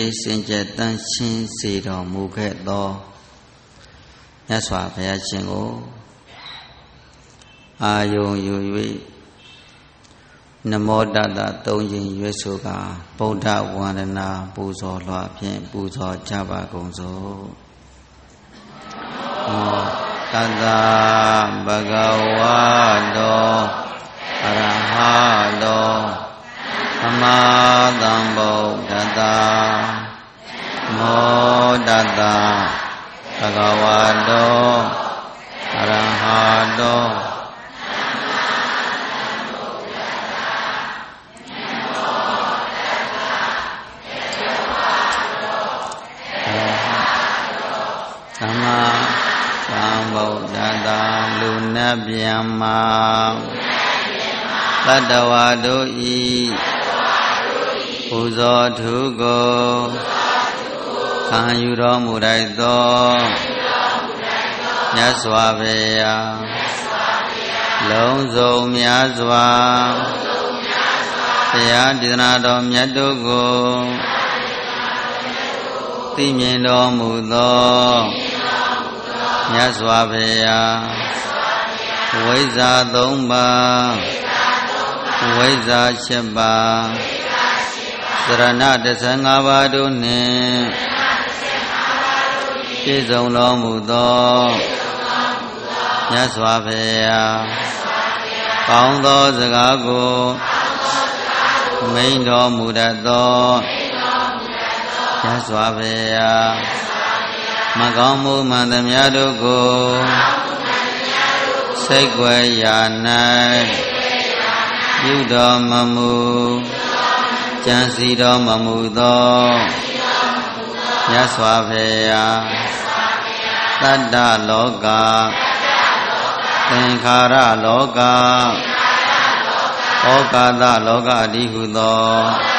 စင်ကြယ်တန်ရှင်းစေတော်မူခဲ့သောမြတ်စွာဘုရားရှင်ကိုအာယုံယူ၍နမောတတသုံးခြင်းရွတ်ဆိုကာဗုဒ္ဓဝန္ဒနာပူဇော်လွှာဖြင့်ပူဇော်ကြပါကုန်စို့နမောတတဘဂဝတောအရဟတောသမ္မာသမ္ဗုဒ္ဓတ္တမောတတဘဂဝတောအရဟတောသမ္မာသမ္ဗုဒ္ဓတ္တလူနတ်ဗျမ္မာတတ္တဝါတို့ဤပူဇော်ထုကိုခံယူတော်မူလိုက်သောမြတ်စွာဘုရားလုံးစုံများစွာတရားဒေသနာတော်မြတ်တို့ကိုသိမြင်တော်မူသောမြတ်စွာဘုရားဝိဇ္ဇာ၃ပါးဝိဇ္ဇာ၈ပါးသရဏ15ပါးတို့နှင့်ပြည့်စုံတော်မူသောမြတ်စွာဘုရားကောင်းသောစကားကိုမိန့်တော်မူတတ်သောမြတ်စွာဘုရားမကောင်းမှုမှန်သမျှတို့ကိုစိတ်ွယ်ရာ၌ပြုတော်မမူကြံစီတော်မမူသောမြတ်စွာဘုရားတတ္တလောကသင်္ခါရလောကဩကာသလောကတည်းဟုသော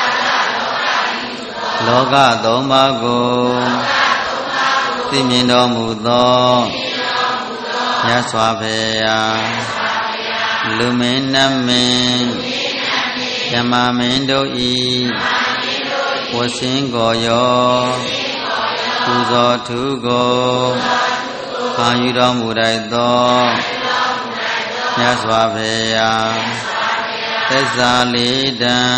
လောကသုံးပါးကိုသိမြင်တော်မူသောမြတ်စွာဘုရားလူမင်းနတ်မင်းဓမ္မမင်းတို့ဤဝဆင်းကိုရောပူဇော်ထုကိုခံယူတော်မူလိုက်သောမြတ်စွာဘုရားသစ္စာလေးတံ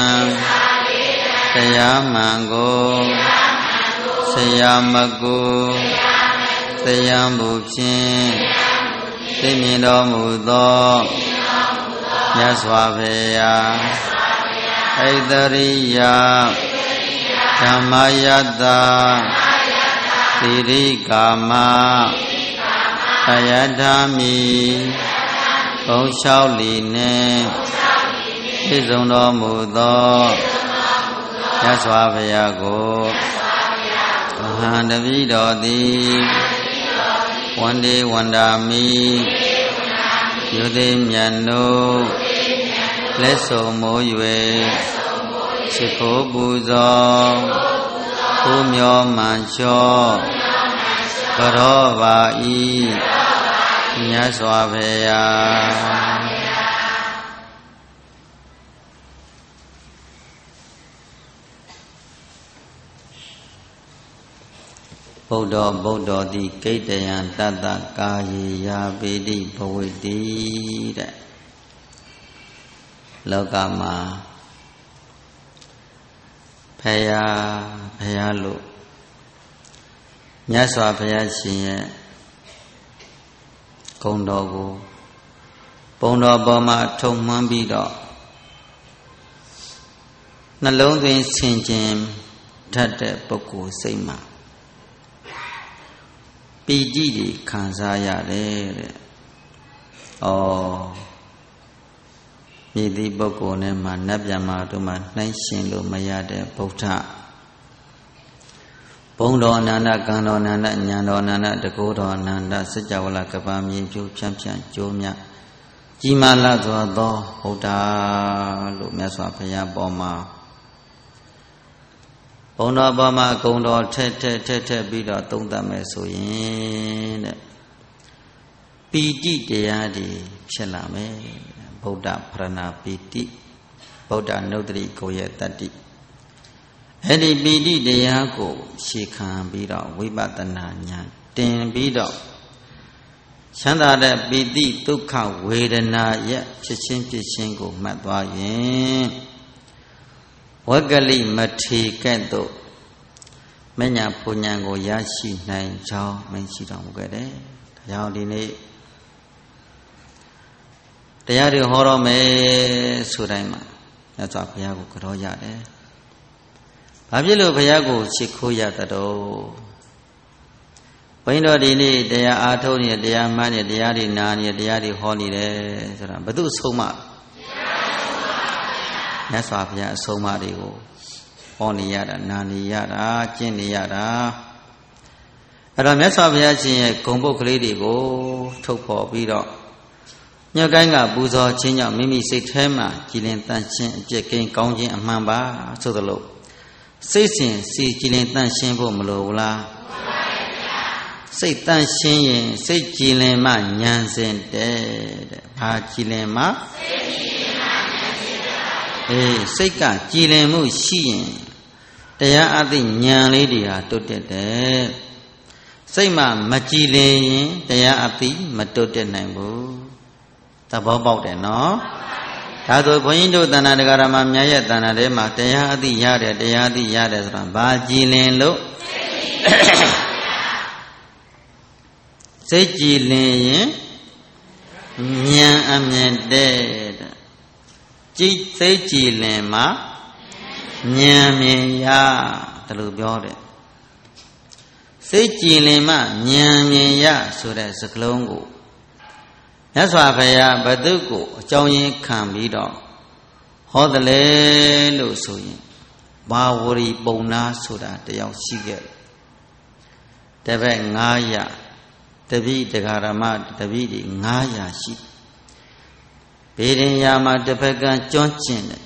တရားမှန်ကိုဆရာမကုတရားမှုဖြင့်သိမြင်တော်မူသောမြတ်စွာဘုရားဣတရိယဓမ္မယတ္တသီရိကာမအယထာမိဘုံလျှောက်လီနှင့်ပြည့်စုံတော်မူသောမြတ်စွာဘုရားကိုမဟာတပိတော်သည်ဝန္ဒေဝန္ဒာမိယုတိမြတ်တို့လက်ဆုံမိုး၍ရှိခိုးပူဇော်ကိုမျောမှန်လျှောကရောပါဤမြတ်စွာဘုရားဗုဒ္ဓတိကိတ္တယံတတ္တကာယေယာပေတိဘဝိတိတဲ့လောကမှာဖယားလို့မြတ်စွာဘုရားရှင်ရဲ့ဂုဏ်တော်ကိုပုံတော်ပေါ်မှာထုံမှန်းပြီးတော့နှလုံးသွင်းဆင်ခြင်တတ်တဲ့ပုဂ္ဂိုလ်စိတ်မှာပီတိတွေခံစားရတယ်တဲ့။မြည်သည့်ပုဂ္ဂိုလ်နဲ့မှနတ်ဗျမတို့မှနှိုင်းရှင်လို့မရတဲ့ဗုဒ္ဓဘုံတော်အနန္တကံတော်အနန္တဉာဏ်တော်အနန္တတကုတော်အနန္တစัจ java လာကပ္ပမြေကျိုးဖြန့်ကျိုးမြတ်ကြီးမားလာစွာသောဗုဒ္ဓလို့မြတ်စွာဘုရားပေါ်မှာဘုံတော်ပေါ်မှာဂုဏ်တော်ထက်ပြီးတော့သုံးသပ်မယ်ဆိုရင်တဲ့ပီတိတရားတွေဖြစ်လာမယ်ဗုဒ္ဓပရဏပီတိဗုဒ္ဓနုဒ္ဓရိကိုရဲ့တတ္တိအဲ့ဒီပီတိတရားကိုရှေခံပြီးတော့ဝိပဿနာဉာဏ်တင်ပြီးတော့ချမ်းသာတဲ့ပီတိဒုက္ခဝေဒနာရဲ့ဖြစ်ချင်းကိုမှတ်သွားရင်ဝဂ္ဂလိမထေကဲ့သို့မညာပူညာကိုရရှိနိုင်ကြောင်းမရှိတော်မူခဲ့တယ်။ဒါကြောင့်ဒီနေ့တရားတွေဟောတော်မယ်ဆိုတိုင်းမှာမြတ်စွာဘုရားကိုကြောရတယ်။ဘာဖြစ်လို့ဘုရားကိုချစ်ခိုးရသလဲ။ဘုန်းတော်ဒီနေ့တရားအားထုတ်နေတရားမှန်းနေတရားတွေနာနေတရားတွေဟောနေတယ်ဆိုတာဘု து ဆုံးမမြတ်စွာဘုရားအဆုံးအမတွေကိုဟောနေရတာနာနေရတာကျင့်နေရတာအဲ့တော့မြတ်စွာဘုရားရှင်ရဲ့ဂုဏ်ပုဒ်ကလေးတွေကိုထုတ်ဖော်ပြီးတော့ညွတ်ကိုင်းကပူဇော်ခြင်းကြောင့်မိမိစိတ်ထဲမှာကြည်လင်တန့်ရှင်းအပြည့်ကင်းကောင်းခြင်းအမှန်ပါဆိုသလိုစိတ်စဉ်စီကြည်လင်တန့်ရှင်းဖို့မလိုဘူးလားစိတ်တန့်ရှင်းရင်စိတ်ကြည်လင်မှဉာဏ်စဉ်တဲ့ဘာကြည်လင်မှစိတ်ကကြည်လင်မှုရှိရင်တရားအသိဉာဏ်လေးတွေဟာတိုးတက်တယ်စိတ်မှမကြည်လင်ရင်တရားအသိမတိုးတက်နိုင်ဘူးသဘောပေါက်တယ်နော်ဒါဆိုဘုန်းကြီးတို့တဏ္ဍာတက္ကရာမှာမြတ်ရဲ့တဏ္ဍာထဲမှာတရားအသိရတယ်တရားအသိရတယ်ဆိုတာဘာကြည်လင်လို့စိတ်ကြည်လင်ရင်ဉာဏ်အမြင်တဲ့စိတ်ကြည်လင်မှာဉာဏ်မြင်ရဒါလိုပြောတယ်စိတ်ကြည်လင်မှဉာဏ်မြင်ရဆိုတဲ့စကားလုံးကိုမြတ်စွာဘုရားဘသူကိုအကြောင်းရင်းခံပြီးတော့ဟောတယ်လေလို့ဆိုရင်ဘာဝရီပုံနာဆိုတာတယောက်ရှိခဲ့တပည့်900တပိတဂရမတပိတွေ900ရှိဘေဒင်ယာမှာတစ်ဖက်ကကျွမ်းကျင်တယ်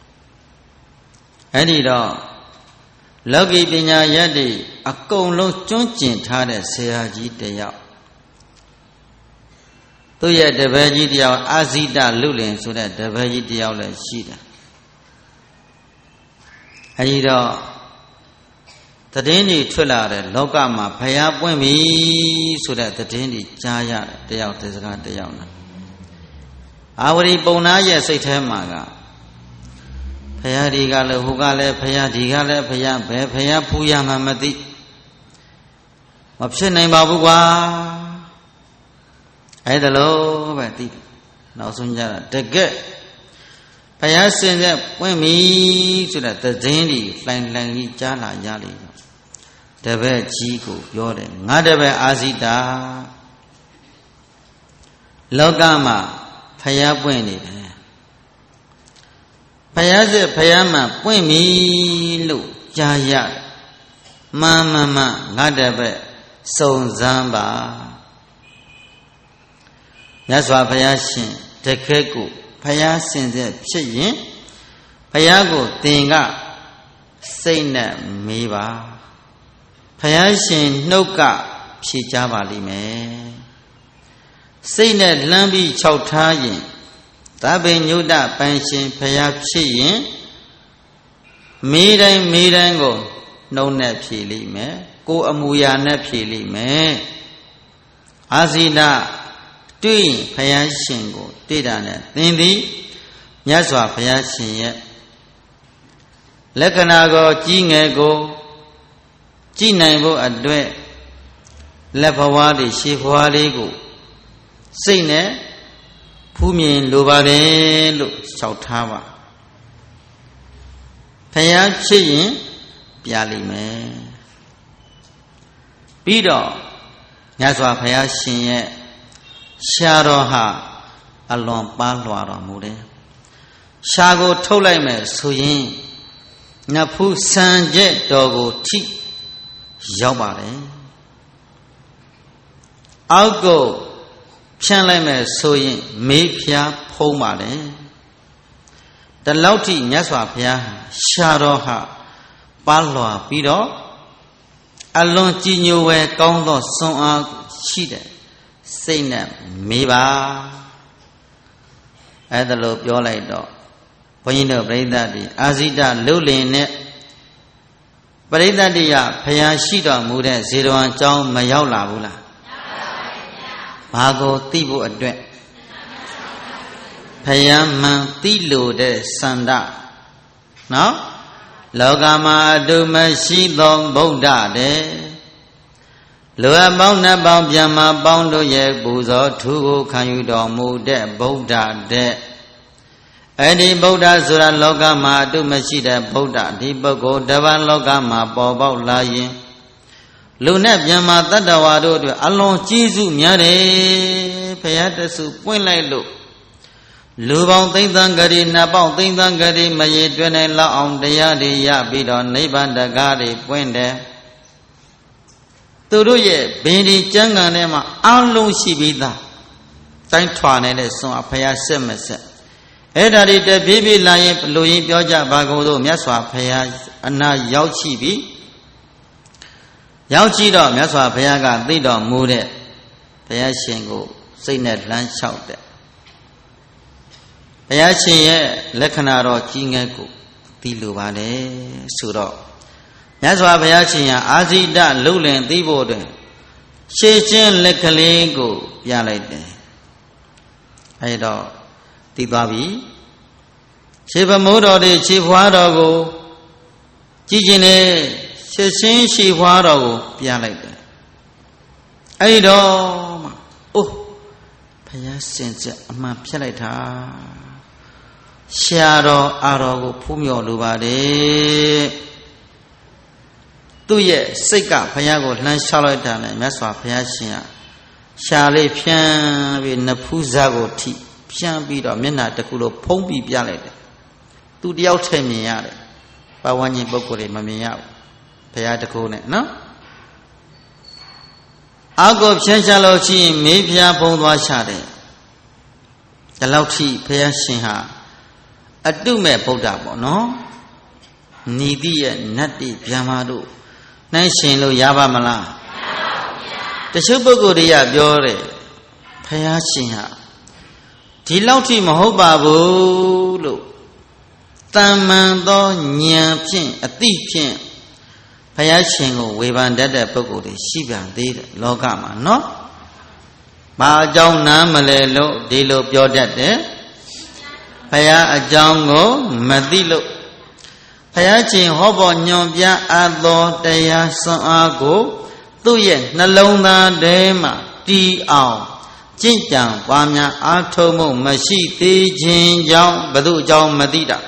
အဲ့ဒီတော့လောကီပညာရတ်တွေအကုန်လုံးကျွမ်းကျင်ထားတဲ့ဆရာကြီးတယောက်သူ့ရဲ့တပည့်ကြီးတယောက်အာဇိတလူလင်ဆိုတဲ့တပည့်ကြီးတယောက်လည်းရှိတယ်အဲ့ဒီတော့သတင်းတွေထွက်လာတဲ့လောကမှာဘုရားပွင့်ပြီဆိုတဲ့သတင်းတွေကြားရတယ်တယောက်တစကားတယောက်နဲ့အာဝရီပုံနာရဲ့စိတ်ထဲမှာကဘုရားဒီကလည်းဟိုကလည်းဘုရားဒီကလည်းဘုရားဘယ်ဘုရားဖူးရမှမသိမဖြစ်နိုင်ပါဘူးကွာအဲ့ဒါလို့ပဲသိနောက်ဆုံးကြတာတကယ်ဘုရားစင်တဲ့ပွင့်ပြီဆိုတဲ့သတင်းတွေလှိုင်ကြီးကြားလာရလိမ့်မယ်တပည့်ကြီးကိုပြောတယ်ငါတပည့်အာဇိတာလောကမှာဘုရားပွင့်နေတယ်ဘုရားစစ်ဘုရားမှပွင့်ပြီလို့ကြားရမှန်ငါတပည့်စုံစမ်းပါမြတ်စွာဘုရားရှင်တကယ်ကိုဘုရားစင်စစ်ဖြစ်ရင်ဘုရားကိုသင်ကစိတ်နဲ့မေးပါဘုရားရှင်နှုတ်ကဖြေကြပါလိမ့်မယ်စိတ်နဲ့လှမ်းပြီးခြောက်ထားရင်သဗ္ဗညုတပန်ရှင်ဘုရားဖြစ်ရင်မေးတိုင်းကိုနှုတ်နဲ့ဖြေလိမ့်မယ်ကိုယ်အမူအရာနဲ့ဖြေလိမ့်မယ်အာဇိတတွေ့ရင်ဘုရားရှင်ကိုတွေ့တာနဲ့သင်သည်မြတ်စွာဘုရားရှင်ရဲ့လက္ခဏာကိုကြီးငယ်ကိုကြည်နိုင်ဖို့အတွက်လက်ဘဝလေးရှေးဘဝလေးကိုစိတ်နဲ့ဖူးမြင်လိုပါတယ်လို့လျှောက်ထားပါဘုရားဖြစ်ရင်ပြလိမ့်မယ်ပြီးတော့မြတ်စွာဘုရားရှင်ရဲ့ရှားတော်ဟာအလွန်ပါလွှာတော်မူတယ်ရှားကိုထုတ်လိုက်မယ်ဆိုရင်နဖူးဆံကျက်တော်ကိုထိရောက်ပါတယ်အောက်ကိုဖြန့်လိုက်မယ်ဆိုရင်မေးဖျားဖုံးပါတယ်တလောက်ထိမြတ်စွာဘုရားရှားတော်ဟာပါလွှာပြီးတော့အလွန်ကြည်ညိုဝဲကောင်းသောစွမ်းအားရှိတဲ့စိတ်နဲ့မေးပါအဲ့ဒါလို့ပြောလိုက်တော့ဘုန်းကြီးတို့ပြိဿတွေအာဇိတလုလင်နဲ့ပရိသတ်တိယဘုရားရှိတော်မူတဲ့ဇေတဝန်အကြောင်းမရောက်လာဘူးလားဘာကိုသိဖို့အတွက်ဘုရားမှန်သိလို့တဲ့စန္ဒနော်လောကမှာအတုမရှိသောဗုဒ္ဓတဲ့လူအပေါင်းနှစ်ပေါင်းပြန်မှာပေါင်းတို့ရဲ့ပူဇော်ထူကိုခံယူတော်မူတဲ့ဗုဒ္ဓတဲ့အဲ့ဒီဗုဒ္ဓဆိုတာလောကမှာအတုမရှိတဲ့ဗုဒ္ဓဒီပုဂ္ဂိုလ်တပန်လောကမှာပေါ်ပေါက်လာရင်လူနဲ့ပြန်မှာတတ္တဝါတို့အတွက်အလွန်ကြီးစုများတယ်ဘုရားတဆူပွင့်လိုက်လို့လူပေါင်းသိမ့်သံဂရီနတ်ပေါင်းသိမ့်သံဂရီမရေတွင်နိုင်လောက်အောင်တရားတွေရပြီးတော့နိဗ္ဗာန်တကားတွေပွင့်တယ်သူတို့ရဲ့ဘင်းဒီကျမ်းဂန်ထဲမှာအလုံးရှိပြီးသားတိုင်းထွာနေတဲ့စွန်အဖယားဆက်မဆက်အဲ့ဒါတွေတပြေးပြေးလာရင်လူရင်းပြောကြပါကုန်တို့မြတ်စွာဘုရားအနာရောက်ရှိပြီရောက်ကြည့်တော့မြတ်စွာဘုရားကသိတော်မူတဲ့ဘုရားရှင်ကိုစိတ်နဲ့လှမ်းလျှောက်တဲ့ဘုရားရှင်ရဲ့လက္ခဏာတော်ကြီးငယ်ကိုသိလိုပါလေဆိုတော့မြတ်စွာဘုရားရှင်ဟာအာဇိတလုံလင်သိဖို့တွင်ရှေ့ချင်းလက်ကလေးကိုပြလိုက်တယ်အဲတော့သိသွားပြီရှေးဗမိုးတော်တွေခြေဖွားတော်ကိုကြည်ကျင်နေရှေ့ချင်းရှေ့ဖွားတော်ကိုပြလိုက်တယ်အဲတော့မှအိုးဘုရားရှင်ချက်အမှန်ဖြစ်လိုက်တာရှာတော်အာတော်ကိုဖူးမြော်လိုပါတယ်သူ့ရဲ့စိတ်ကဘုရားကိုလှမ်းလျှောက်လိုက်တာနဲ့မြတ်စွာဘုရားရှင်ကရှာလေးဖြန်းပြီးနဖူးစားကိုထိဖြန်းပြီးတော့မျက်နှာတစ်ခုလိုဖုံးပြီးပြလိုက်တယ်သူတယောက်ထဲမြင်ရတယ်ပတ်ဝန်းကျင်ပုဂ္ဂိုလ်တွေမမြင်ရဘူးဘုရားတကူနဲ့နော်အောက်ကိုဖြန်းချလို့ရှိရင်မေးဖျားဖုံးသွားချတယ်ဒီလောက်ထိဘုရားရှင်ဟာအတုမဲ့ဗုဒ္ဓပေါ့နော်ညီတိရဲ့နတ်တိဗျာမာတို့နှိုင်းရှင်လို့ရပါမလားမရပါဘူးဗျာတချို့ပုဂ္ဂိုလ်တွေကပြောတယ်ဘုရားရှင်ဟာဒီလောက်ထိမဟုတ်ပါဘူးလို့တမ္မန်သောဉာဏ်ဖြင့်အသိဖြင့်ဘုရားရှင်ကိုဝေဖန်တတ်တဲ့ပုဂ္ဂိုလ်တွေရှိပြန်သေးတယ်လောကမှာနော်ဘာအကြောင်းနားမလဲလို့ဒီလိုပြောတတ်တယ်ဘုရားအကြောင်းကိုမသိလို့ဘုရားရှင်ဟောပေါ်ညွန်ပြအပ်သောတရားစွမ်းအားကိုသူ့ရဲ့နှလုံးသားထဲမှာတည်အောင်ကျင့်ကြံပွားများအားထုတ်မှုမရှိသေးခြင်းကြောင့်ဘု து အကြောင်းမသိတာ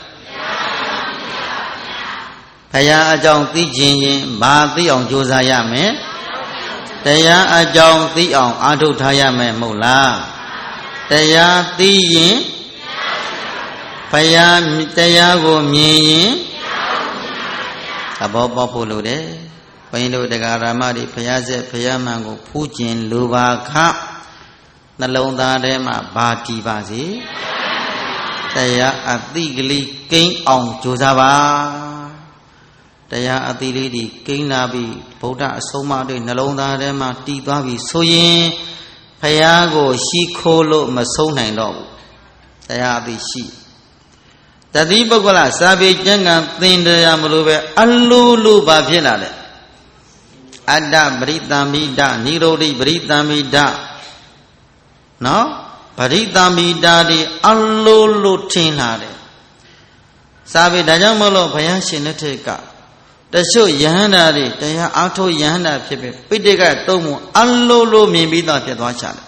ဘုရားအကြောင်းသိခြင်းရင်ဘာသိအောင်ကြိုးစားရမလဲတရားအကြောင်းသိအောင်အားထုတ်ထားရမယ်မဟုတ်လားတရားသိရင်ဘုရားတရားကိုမြင်ရင်သဘောပေါက်ဖို့လိုတယ်ဘုန်းကြီးတို့တရားဓမ္မတွေဘုရားဆက်ဘုရားမှန်ကိုဖူးကျင်လိုပါခနှလုံးသားထဲမှာဘာတည်ပါစေတရားအသိကလေးကိန်းအောင်ကြိုးစားပါတရားအသိလေးဒီကိန်းလာပြီးဗုဒ္ဓအဆုံးအမတွေနှလုံးသားထဲမှာတည်သွားပြီဆိုရင်ဘုရားကိုရှိခိုးလို့မဆုံးနိုင်တော့ဘူးတရားအသိရှိတတိပုဂ္ဂလစာပေကျမ်းဂန်သင်တရားမလို့ပဲအလိုလိုပါဖြစ်လာတယ်အတ္တပရိသံမိတနိရောဓိပရိသံမိတနော်ပရိသံမိတဒီအလိုလိုထင်လာတယ်စာပေဒါကြောင့်မလို့ဘုရားရှင်လက်ထက်ကတချို့ယဟန္တာတွေတရားအားထုတ်ယဟန္တာဖြစ်ပြီးပိဋကသုံးမှုအလိုလိုမြင်ပြီးသားဖြစ်သွားချတယ်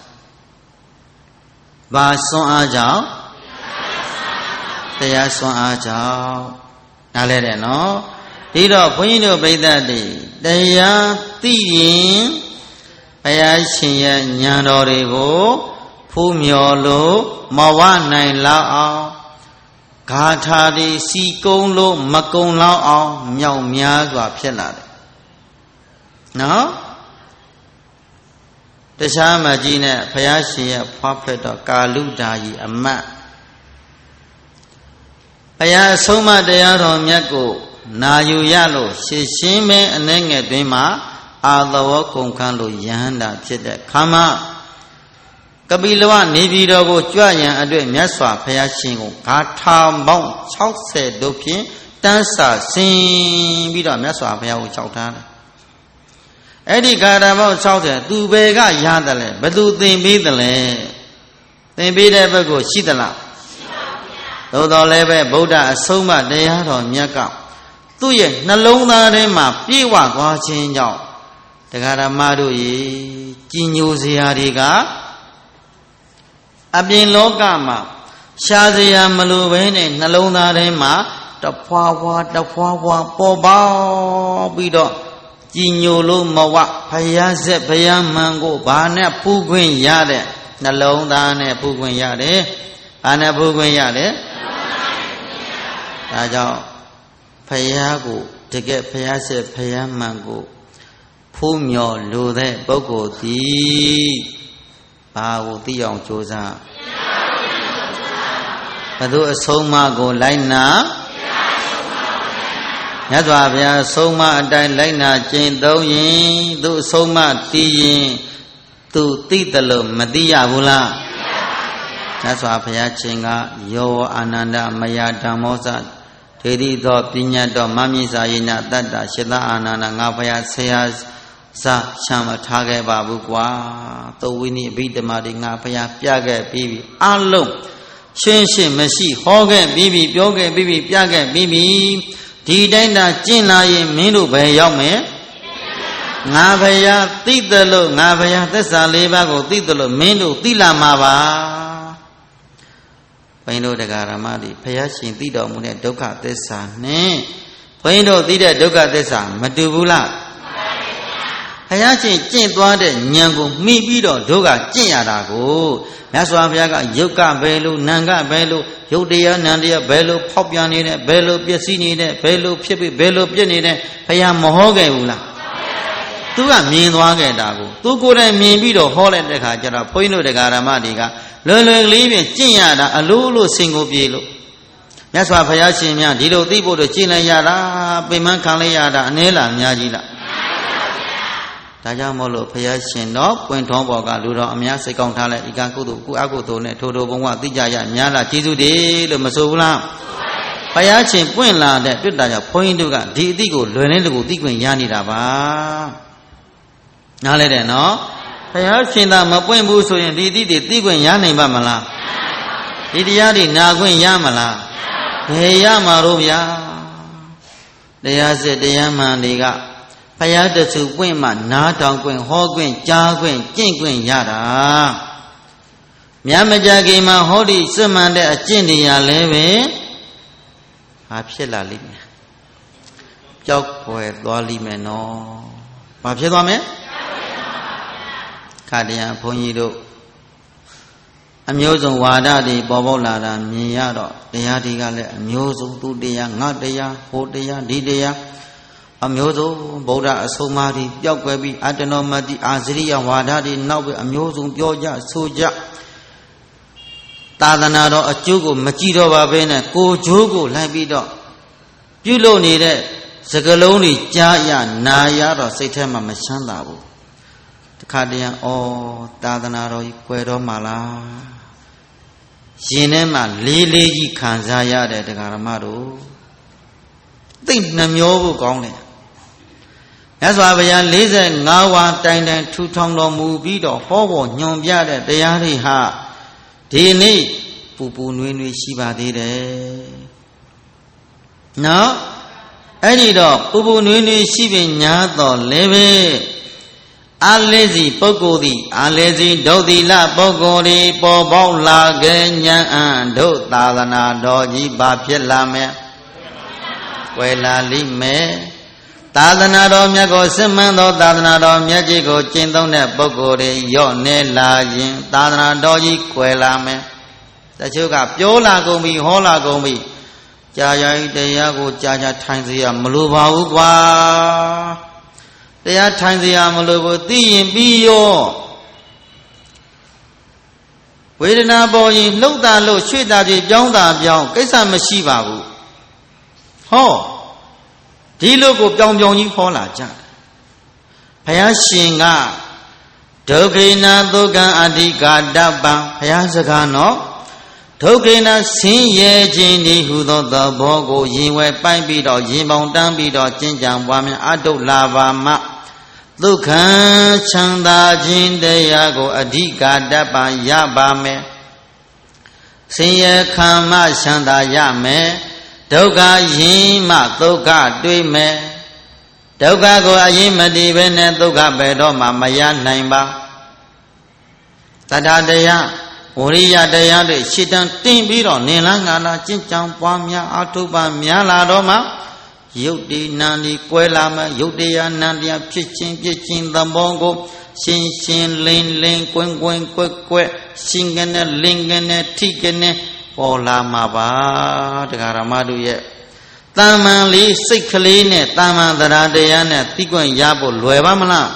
ဘာစွမ်းအားကြောင့်တရားစွမ်းအားကြောင့်နားလဲတယ်နော်ဒီတော့ဘုန်းကြီးတို့ပြိဿတွေတရားသိရင်ဘုရားရှင်ရဲ့ဉာဏ်တော်တွေကိုဖူးမြော်လို့မဝနိုင်လောက်အောင်ဂါထာတွေစီကုံလို့မကုံလောက်အောင်မြောက်များစွာဖြစ်လာတယ်နော်တခြားမကြီးနဲ့ဘုရားရှင်ရဲ့ဖွားဖက်တော်ကာလုဒာကြီးအမတ်ဘုရားဆုံးမတရားတော်မြတ်ကိုနာယူရလို့ရှင်းမင်းအနေငယ်တွင်မှာအာသဝကုန်ခန်းလို့ယဟန္တာဖြစ်တဲ့ခမကပိလဝနေပြည်တော်ကိုကြွရန်အတွက်မြတ်စွာဘုရားရှင်ကိုဂါထာပေါင်း60တို့ဖြင့် Tansa sin bida meswa baya ko chok ta Edi gada bao chok de tu be ga ya de le batu tin pi de le tin pi de bek ko shi de la Tho to le be Buddha aဆုံးမတရားတော်မြတ်ကသူ့ရဲ့နှလုံးသားထဲမှာပြေဝသွားခြင်းကြောင့်တရားဓမ္မတို့ရေကြီးညိုစရာတွေကအပြင်လောကမှာရှားစရာမလိုဘဲနဲ့နှလုံးသားထဲမှာတဖွာဖွာပေါ်ပေါက်ပြီးတော့ကြီးညိုလို့မဝဖယားဆက်ဖယားမှန်ကိုဘာနဲ့ပူခွင့်ရတဲ့နှလုံးသားနဲ့ပူခွင့်ရတယ်ဘာနဲ့ပူခွင့်ရတယ်ဒါကြောင့်ဖယားကိုတကယ်ဖယားဆက်ဖယားမှန်ကိုဖူးမြော်လိုတဲ့ပုဂ္ဂိုလ်သည်ဘာကိုသိအောင်ကြိုးစားဘသူအဆုံးအမကိုလိုက်နာမြတ်စွာဘုရားအဆုံးအမအတိုင်းလိုက်နာကျင့်သုံးရင်သူအဆုံးအမတည်ရင်သူသိတယ်လို့မသိရဘူးလားမြတ်စွာဘုရားရှင်ကယောအာနန္ဒမယဓမ္မောသထေရီသောပညာတော်မမြင့်စာရိနာတတ္တရှတအာနန္ဒငါဘုရားဆရာစာချမ်းမထားခဲ့ပါဘူးကွာသုဝိနိအဘိဓမ္မာတွေငါဘုရားပြခဲ့ပြီးပြီအလုံးရှင်းရှင်းမရှိဟောခဲ့ပြီးပြီပြောခဲ့ပြီးပြီပြခဲ့ပြီးပြီဒီတိုင်းသာကျင့်လာရင်မင်းတို့ဘယ်ရောက်မယ်ငါဘုရားသိတယ်လို့ငါဘုရားသစ္စာ၄ပါးကိုသိတယ်လို့မင်းတို့သိလာမှာပါဘုန်းတို့တရားဓမ္မတွေဘုရားရှင်သိတော်မူတဲ့ဒုက္ခသစ္စာနဲ့ဘုန်းတို့သိတဲ့ဒုက္ခသစ္စာမတူဘူးလားဘုရားရှင်ကျင့်သွားတဲ့ဉာဏ်ကိုမှီပြီးတော့တို့ကကျင့်ရတာကိုမြတ်စွာဘုရားကယုတ်ကဘယ်လိုနံကဘယ်လိုယုတ်တရားနံတရားဘယ်လိုဖောက်ပြန်နေတဲ့ဘယ်လိုပျက်စီးနေတဲ့ဘယ်လိုဖြစ်ပြီးဘယ်လိုပြည့်နေတဲ့ဘုရားမဟောခဲ့ဘူးလားသူကမြင်သွားခဲ့တာကိုသူကိုယ်တိုင်မြင်ပြီးတော့ဟောလိုက်တဲ့ခါကျတော့ဘုန်းကြီးတို့တရားဓမ္မတွေကလွယ်လွယ်ကလေးပြင်ကျင့်ရတာအလိုလိုစင်ကိုပြေလို့မြတ်စွာဘုရားရှင်များဒီလိုသိဖို့တော့ကျင့်လိုက်ရတာပင်မခံလိုက်ရတာအနည်းလားအများကြီးလားဒါကြောင့်မို့လို့ဘုရားရှင်တော်ပွင့်ထွန်းပေါ်ကလူတော်အများစိတ်ကောင်းထားလိုက်ဤကကုသိုလ်ကုအကုသိုလ်နဲ့ထိုဘုံကသိကြရများလားကျေးဇူးတွေလို့မဆိုဘူးလားဘုရားရှင်ပွင့်လာတဲ့တွေ့တာကြောင့်ဘုန်းကြီးတို့ကဒီအသည့်ကိုလွယ်နေလို့သိခွင့်ရနေတာပါနားလဲတယ်နော်ဘုရားရှင်သာမပွင့်ဘူးဆိုရင်ဒီအသည့်တွေသိခွင့်ရနိုင်ပါမလားဒီတရားတွေနာခွင့်ရမလားဘယ်ရမှာတော့ဗျာတရားစစ်တရားမှန်တွေကဘုရားတဆူပွင့်မှနားထောင်ခွင့်ဟောခွင့်ကြားခွင့်ကျင့်ခွင့်ရတာမြတ်မကြခင်မှာဟောဒီစစ်မှန်တဲ့အကျင့်တရားလည်းပဲဘာဖြစ်လာလိမ့်မယ်ပျောက်ကွယ်သွားလိမ့်မယ်နော်ဘာဖြစ်သွားမလဲခါတရားဘုန်းကြီးတို့အမျိုးစုံဝါဒတွေပေါ်ပေါက်လာတာမြင်ရတော့တရားတွေကလည်းအမျိုးစုံသူတရားငါတရားဟိုတရားဒီတရားအမျိုးစုံဗုဒ္ဓအဆုံးအမတွေပျောက်ကွယ်ပြီးအတ္တနောမတိအာဇရိယဝါဒတွေနောက်ပြီးအမျိုးစုံပြောကြဆိုကြသာသနာတော်အကျိုးကိုမကြည့်တော့ပါဘဲနဲ့ကိုကျိုးကိုလိုက်ပြီးတော့ပြုလုပ်နေတဲ့စကလုံးတွေကြားရနာရတော့စိတ်ထဲမှာမချမ်းသာဘူးတခါတည်းဩသာသနာတော်ကြီးကွယ်တော့မှလားရှင်ထဲမှာလေးလေးကြီးခံစားရတဲ့တရားဓမ္မတို့သိနှမျောဖို့ကောင်းတယ်မြတ်စွာဘုရား45ဝါတိုင်တိုင်ထူထောင်တော်မူပြီးတော့ဟောပေါ်ညွန်ပြတဲ့တရားတွေဟာဒီနေ့ပူပူနွေးနွေးရှိပါသေးတယ်နော်အဲ့ဒီတော့ပူပူနွေးနွေးရှိပင်ညာတော်လည်းပဲအာလေးစီပုဂ္ဂိုလ်သည်အာလေးစီဒုတိလပုဂ္ဂိုလ်သည်ပေါ်ပေါက်လာခဲ့ဉာဏ်အံတို့သာသနာတော်ကြီးဘာဖြစ်လာမယ်ဝယ်လာလိမ့်မယ်သာသနာတော်မြတ်ကိုစစ်မှန်သောသာသနာတော်မြတ်ကြီးကိုကျင့်သုံးတဲ့ပုဂ္ဂိုလ်တွေရော့နေလာရင်သာသနာတော်ကြီးကွယ်လာမယ်တချို့ကပြောလာကုန်ပြီဟောလာကုန်ပြီကြာကြာတရားကိုကြာကြာထိုင်စေရမလိုပါဘူးကွာတရားထိုင်စေရမလိုဘူးသိရင်ပြီးရောဝေဒနာပေါ်ရင်လှုပ်တာလို့ရွှေ့တာပြေပြောင်းတာပြောင်းကိစ္စမရှိပါဘူးဟောဒီလိုကိုပြောင်ပြောင်ကြီးဟောလာကြဘုရားရှင်ကဒုက္ခိနာဒုက္ခံအဓိကာတပံဘုရားစကားနော်ဒဒုက္ခိနာဆင်းရဲခြင်းဤဟုသောသဘောကိုရင်ဝဲပိုက်ပြီးတော့ရင်ပေါင်တန်းပြီးတော့ကျင့်ကြံပွားများအထုတ်လာပါမှဒုက္ခချမ်းသာခြင်းတရားကိုအဓိကတတ်ပါရပါမယ်ဆင်းရဲခံမှချမ်းသာရမယ်ဒုက္ခရင်မှဒုက္ခတွေ့မယ်ဒုက္ခကိုအရင်မတည်ပဲနဲ့ဒုက္ခပဲတော့မှမရနိုင်ပါတထာတရားဝရိယတရားတွေရှေ့တန်းတင်ပြီးတော့နေလားငါလားကျင့်ကြံပွားများအထုပ်ပါများလာတော့မှယုတ်တိနံဒီကွဲလာမှယုတ်တရားနံတရားဖြစ်ချင်းသဘောကိုရှင်းရှင်းလင်းလင်းကွင်းကွင်းကွက်ကွက်ရှင်းကနေလင်းကနေထိကနေပေါ်လာမှာပါတရားဓမ္မတို့ရဲ့တာမန်လေးစိတ်ကလေးနဲ့တာမန်တရားတရားနဲ့သိခွင့်ရဖို့လွယ်ပါမလား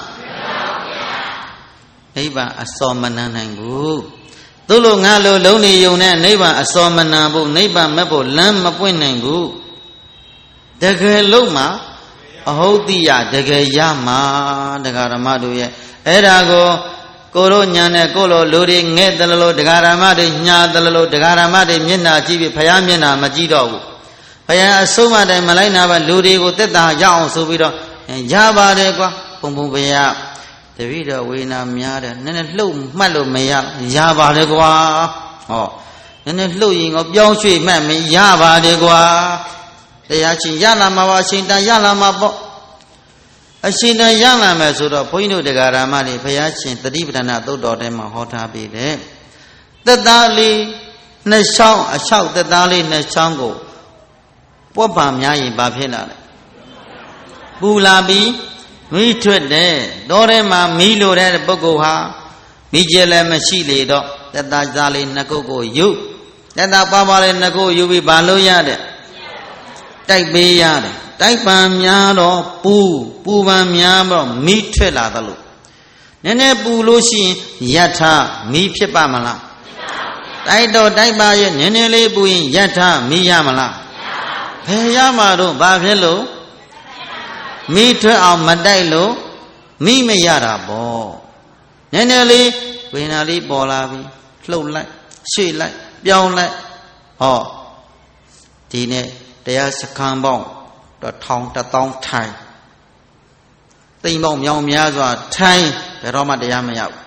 နိဗ္ဗာန်အစောမနနိုင်ဘူးသူ့လိုငါလိုလုံးနေုံနဲ့နိဗ္ဗာန်အစောမနဘူးနိဗ္ဗာန်မဲ့ဖို့လမ်းမပွင့်နိုင်ဘူးတကယ်လို့မှအဟုတ်တိယတကယ်ရမှာတရားဓမ္မတို့ရဲ့အဲ့ဒါကိုတို့ညာနဲ့ကိုလိုလူတွေငဲ့တယ်လို့တရားဓမ္မတွေညာတယ်လို့တရားဓမ္မတွေမျက်နှာကြည့်ပြီးဘုရားမျက်နှာမကြည့်တော့ဘူးဘုရားအဆုံးမတိုင်းမလိုက်နာပါလူတွေကိုတက်တာရအောင်ဆိုပြီးတော့ရပါတယ်ကွာဘုံဘုရားတပည့်တော်ဝေနာများတယ်နည်းနည်းလှုပ်မှတ်လို့မရပါတယ်ကွာဟောနည်းနည်းလှုပ်ရင်ကိုပြောင်းရွှေ့မှတ်မရပါတယ်ကွာတရားချင်းရလာမှာပါအရှင်တန်ရလာမှာပေါ့အရှင်တန်ရလာမယ်ဆိုတော့ဘုန်းကြီးတို့တရားဓမ္မတွေဘုရားရှင်သတိပဋ္ဌာန်သုတ်တော်ထဲမှာဟောထားပြီးတယ်သက်သားလေးနှစ်ချောင်းအလျှောက်သက်သားလေးနှစ်ချောင်းကိုပွက်ပါများရင်ဘာဖြစ်လာလဲပူလာပြီးမိထွက်တယ်တောထဲမှာမီးလိုတဲ့ပုဂ္ဂိုလ်ဟာမိကျဲလည်းမရှိလေတော့သက်သားသားလေးနှစ်ကုတ်ကိုယူသက်သားပါလေးနှစ်ကုတ်ယူပြီးဘာလို့ရတဲ့တိုက်ပေးရတယ်တိုက်ပံများတော့ပူပံများတော့မိထွက်လာသလိုနည်းနည်းပူလို့ရှိရင်ယထာမိဖြစ်ပါမလားတိုက်တော့တိုက်ပါရဲ့နည်းနည်းလေးပူရင်ယထာမိရမလားဘယ်ရမှာတော့ဘာဖြစ်လို့မိထွက်အောင်မတိုက်လို့မိမရတာပေါ့နည်းနည်းလေးဝေဒနာလေးပေါ်လာပြီလှုပ်လိုက်ရွှေ့လိုက်ပြောင်းလိုက်ဟောဒီနေ့တရားစခန်းပေါင်း1000 ထိုင်သိမ့်ပေါင်းမြောင်များစွာထိုင်ဘယ်တော့မှတရားမရဘူး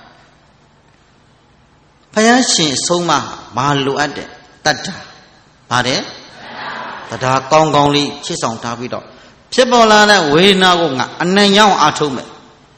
ဘုရားရှင်အဆုံးမဘာလိုအပ်တယ်တတ္တာဗါတယ်တရားကောင်းကောင်းလေးချစ်ဆောင်ထားပြီးတော့ဖြစ်ပေါ်လာတဲ့ဝေဒနာကိုငါအနိုင်ရောက်အားထုတ်မယ်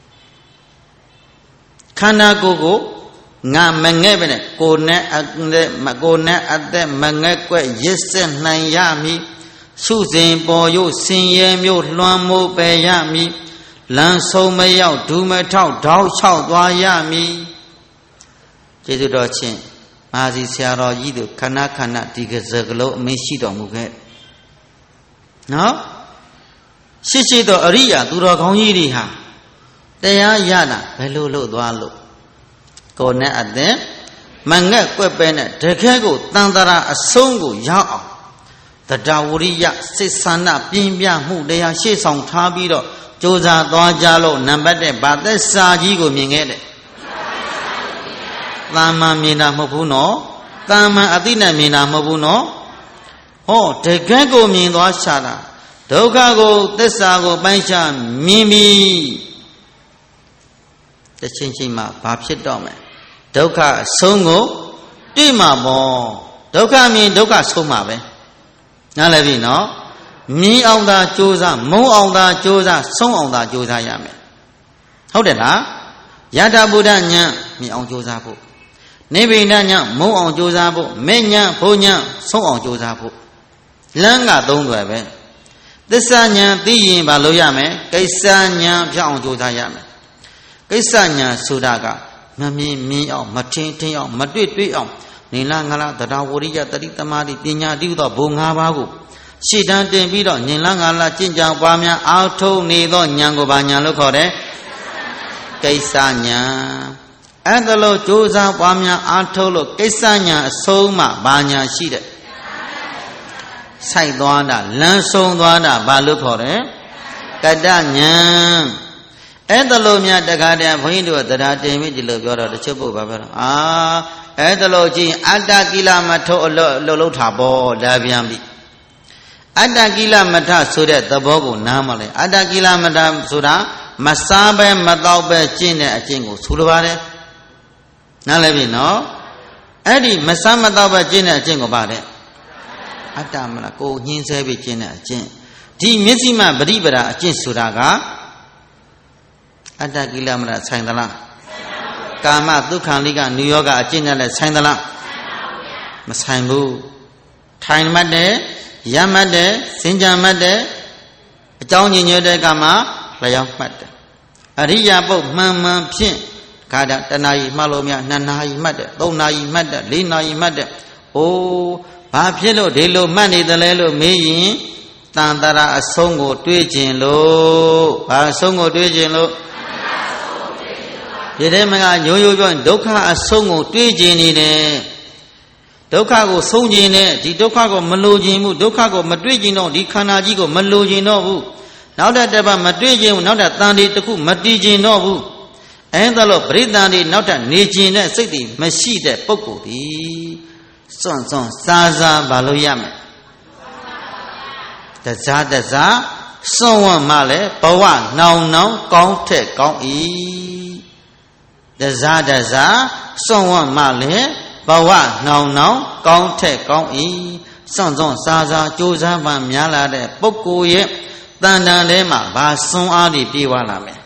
ခန္ဓာကိုယ်ကိုငါမငဲ့ပဲနဲ့ကိုယ်နဲ့အသက်မငဲ့ကွက်ရစ်စစ်နိုင်ရမည်စုစဉ်ပေါ်ရုပ်ဆင်းရဲမျိုးလွှမ်းမိုးပယ်ရမည်လမ်းဆုံးမရောက်ဒူးမထောက်တောက်လျှောက်သွားရမည်ကျေးဇူးတော်ချင်းမဟာစီဆရာတော်ကြီးတို့ခဏဒီကစကလုံးအမင်းရှိတော်မူခဲ့နော်ရှိသောအရိယာသူတော်ကောင်းကြီးတွေဟာတရားရတာဘယ်လိုလုပ်သွားလို့ကိုယ်နဲ့အသက်မငဲ့ကွက်ပဲနဲ့တကယ်ကိုတန်တရာအဆုံးကိုရောက်အောင်တရားဝရိယစိတ်ဆန္ဒပြင်းပြမှုတရားရှေ့ဆောင်ထားပြီးတော့ကြိုးစားသွားကြလို့နံပါတ်1ဗာသက်စာကြီးကိုမြင်ခဲ့တယ်တာမန်မြင်တာမဟုတ်ဘူးနော်တာမန်အသိနဲ့မြင်တာမဟုတ်ဘူးနော်ဟောတကယ်ကိုမြင်သွားရှာတာဒုက္ခကိုသစ္စာကိုပိုင်းခြားမြင်ပြီးတချင်းမှဘာဖြစ်တော့မလဲဒုက္ခအဆုံးကိုတွေ့မှာပေါ့ဒုက္ခမြင်ဒုက္ခဆုံးမှာပဲနားလည်ပြီနော်မြင်အောင်သာကြိုးစားမုံအောင်သာကြိုးစားဆုံးအောင်သာကြိုးစားရမယ်ဟုတ်တယ်လားယထာဘုဒ္ဓဉာဏ်မြင်အောင်ကြိုးစားဖို့နိဗ္ဗိဒဉာဏ်မုံအောင်ကြိုးစားဖို့မေဉာဏ်ဘုံဉာဏ်ဆုံးအောင်ကြိုးစားဖို့လမ်းကသုံးသွယ်ပဲသစ္စာဉာဏ်သိရင်ဘာလို့ရမယ်ကိစ္စဉာဏ်ဖြစ်အောင်ကြိုးစားရမယ်ကိစ္စဉာဏ်ဆိုတာကမမြင်အောင်မထင်အောင်မတွေ့အောင်နိလငါလတရားဝရိယတတိသမာဓိပညာတိဟုသောဘုံ၅ပါးကိုရှေ့တန်းတင်ပြီးတော့ဉာဏ်လငါလကျင့်ကြံပွားများအားထုတ်နေသောဉာဏ်ကိုဘာဉာဏ်လို့ခေါ်တယ်ကိစ္စဉာဏ်အဲ့ဒါလို့ကြိုးစားပွားများအားထုတ်လို့ကိစ္စဉာဏ်အဆုံးမှဘာဉာဏ်ရှိတဲ့စိုက်သွားတာလမ်းဆုံးသွားတာဘာလို့ခေါ်တယ်ကတ္တဉာဏ်အဲ့ဒါလို့များတခါတည်းဘုန်းကြီးတို့တရားတင်ပြီးဒီလိုပြောတော့တချို့ပုဂ္ဂိုလ်ပါအဲ့ဒါလို့ကြည့်အတ္တကိလမထအလုပ်ထားပေါ့ဒါပြန်ပြီအတ္တကိလမထဆိုတဲ့သဘောကိုနားမလဲအတ္တကိလမထဆိုတာမစားပဲမတော့ပဲကျင့်တဲ့အကျင့်ကိုဆိုလိုပါတယ်နားလည်ပြီနော်အဲ့ဒီမစားမတော့ပဲကျင့်တဲ့အကျင့်ကိုပါတယ်အတ္တမလားကိုညှင်းဆဲပြီးကျင့်တဲ့အကျင့်ဒီမျက်စိမှပရိပဒါအကျင့်ဆိုတာကအတ္တကိလမထဆိုင်သလားကာမဒုက္ခလိကနုယောဂအကျင့်နဲ့လည်းဆိုင်သလားမဆိုင်ဘူးထိုင်မှတ်တယ်ရမှတ်တယ်စင်ကြံမှတ်တယ်အကြောင်းညင်ညွတ်တဲ့ကမှလျောင်းမှတ်တယ်အရိယာပုတ်မှန်မှန်ဖြင့်ခါတာတဏှာကြီးမှတ်လို့များ2နာရီမှတ်တယ်3နာရီမှတ်တယ်4နာရီမှတ်တယ်အိုးဘာဖြစ်လို့ဒီလိုမှတ်နေတယ်လဲလို့မေးရင်တန်တရာအဆုံးကိုတွေးခြင်းလို့ဘာအဆုံးကိုတွေးခြင်းလို့ဒီထဲမှာညိုပြောရင်ဒုက္ခအဆုံးကိုတွေးခြင်းနေတယ်ဒုက္ခကိုဆုံးခြင်းနဲ့ဒီဒုက္ခကိုမလိုခြင်းဘူးဒုက္ခကိုမတွေးခြင်းတော့ဒီခန္ဓာကြီးကိုမလိုခြင်းတော့ဘူးနောက်တစ်ပတ်မတွေးခြင်းဘူးနောက်တန်ဒီတစ်ခုမတည်ခြင်းတော့ဘူးအဲ့ဒါလို့ပရိသန္တိနောက်ထပ်နေခြင်းနဲ့စိတ်တွေမရှိတဲ့ပုဂ္ဂိုလ်ဒီစွန့်စားဘာလို့ရမလဲတစားစွန့်ဝတ်မှလည်းဘဝနောင်ကောင်းထက်ကောင်း၏တစားစွန့်ဝတ်မှလည်းဘဝနောင်ကောင်းထက်ကောင်း၏စွန့်စားကြိုးစားမှများလာတဲ့ပုဂ္ဂိုလ်ရဲ့တန်တန်ထဲမှာဘာစွန့်အားတွေပြေးသွားလာမယ်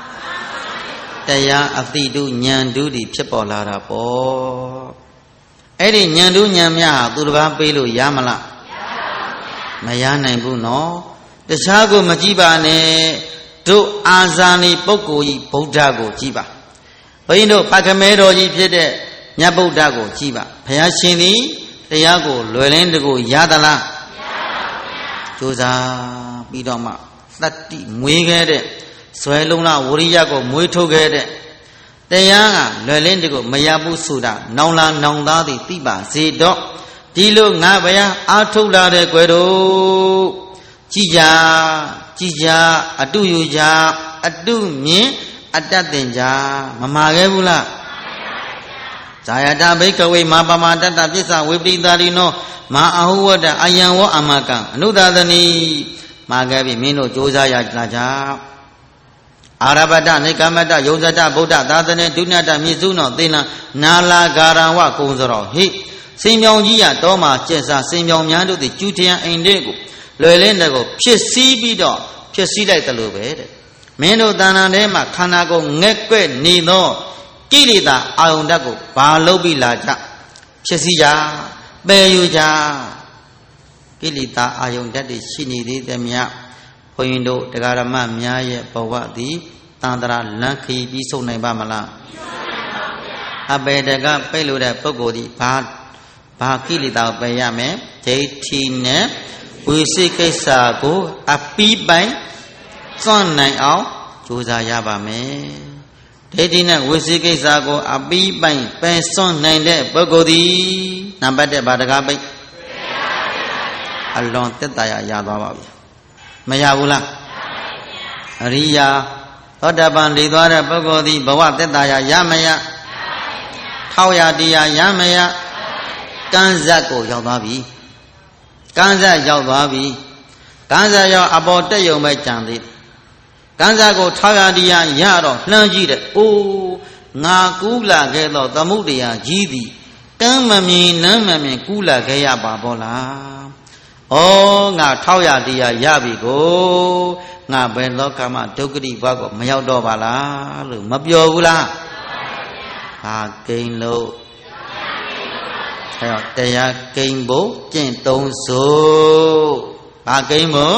တရားအတိတုဉာဏ်တုတွေဖြစ်ပေါ်လာတာပေါ့အဲ့ဒီဉာဏ်တုဉာဏ်များဟာသူတစ်ပါးပေးလို့ရမလားမရနိုင်ဘူးနော်တခြားကိုမကြည့်ပါနဲ့တို့အာဇာနည်ပုဂ္ဂိုလ်ကြီးဗုဒ္ဓကိုကြည့်ပါဘုန်းကြီးတို့ပကမဲတော်ကြီးဖြစ်တဲ့မြတ်ဗုဒ္ဓကိုကြည့်ပါဘုရားရှင်သည်တရားကိုလွယ်လင်းတကူရသလားမရပါဘူးကြိုးစားပြီးတော့မှသတ္တိမွေးခဲ့တဲ့ဇွဲလုံးလားဝရိယကိုမွေးထုတ်ခဲ့တဲ့တရားကလွယ်လင်းတကူမရဘူးဆိုတာနောင်လာနောင်သားသည်သိပါစေတော့ဒီလိုငါဗျာအားထုတ်လာတဲ့ကွယ်တို့ကြည်ကြအတုယူကြအတုမြင်အတတ်တင်ကြမမှာခဲ့ဘူးလားဇာယတာဘိကဝေမာပမာတတပစ္စဝေပရိသာရိနောမာအဟုဝတ္တအယံဝအမကံအနုဒသနီမှာခဲ့ပြီမင်းတို့ကြိုးစားရလာကြအာရဘတနေကမတယုံဇတဗုဒ္ဓသာသနေဒုညတမြေစုနောသေလံနာလာဂါရဝကုံစရောဟိစိန်မြောင်ကြီးရတောမှာကျက်စားစိန်မြောင်များတို့သည်ကျူထရန်အိမ်လေးကိုလွယ်လင်းတဲ့ကိုဖြစ်စည်းပြီးတော့ဖြစ်စည်းလိုက်တယ်လို့ပဲတဲ့မင်းတို့တဏ္ဍာထဲမှာခန္ဓာကိုယ်ငက်ကွက်နေသောကိလေသာအာယုန်ဓာတ်ကိုဘာလုပ်ပြီးလာကြဖြစ်စည်းကြပယ်ယူကြကိလေသာအာယုန်ဓာတ်တွေရှိနေသေးသည်မြတ်ဘုန်းကြီးတို့တရားဓမ္မများရဲ့ဘဝသည်တန်ត្រာလမ်းခီးပြီးဆုံးနိုင်ပါမလားအပေတကပိတ်လို့တဲ့ပုဂ္ဂိုလ်ဒီဘာကိလေသာကိုပယ်ရမယ်ဒိဋ္ဌိနဲ့ဝိသိကိစ္စကိုအပီးပိုင်စွန့်နိုင်အောင်ကြိုးစားရပါမယ်ဒိဋ္ဌိနဲ့ဝိသိကိစ္စကိုအပီးပိုင်ပယ်စွန့်နိုင်တဲ့ပုဂ္ဂိုလ်ဒီနံပါတ်1ဘာတကားပိတ်အလွန်သက်သာရသွားပါပြီမရဘူးလားအရိယာသောတာပန်နေသွားတဲ့ပုဂ္ဂိုလ်သည်ဘဝသက်သာရမရထောက်ရတရားရမရကံဇတ်ကိုရောက်သွားပြီကံဇတ်ရောက်သွားပြီကံဇတ်ရောက်အပေါ်တက်ယုံပဲကြံသေးကံဇတ်ကိုထောက်ရတရားရတော့လှမ်းကြည့်တဲ့အိုးငါကူးလာခဲ့တော့သမှုတရားကြီးသည်တမ်းမမြင်နမ်းမမြင်ကူးလာခဲ့ရပါဘောလားဩငါထောက်ရတရားရပြီကိုငါဘယ်လောကမှာဒုက္ခတိဘဝကိုမရောက်တော့ပါလားလို့မပြောဘူးလားဟာကိန်းလို့အဲတော့တရားကိန်းဖို့ကျင့်သုံးစို့ဘာကိန်းဖို့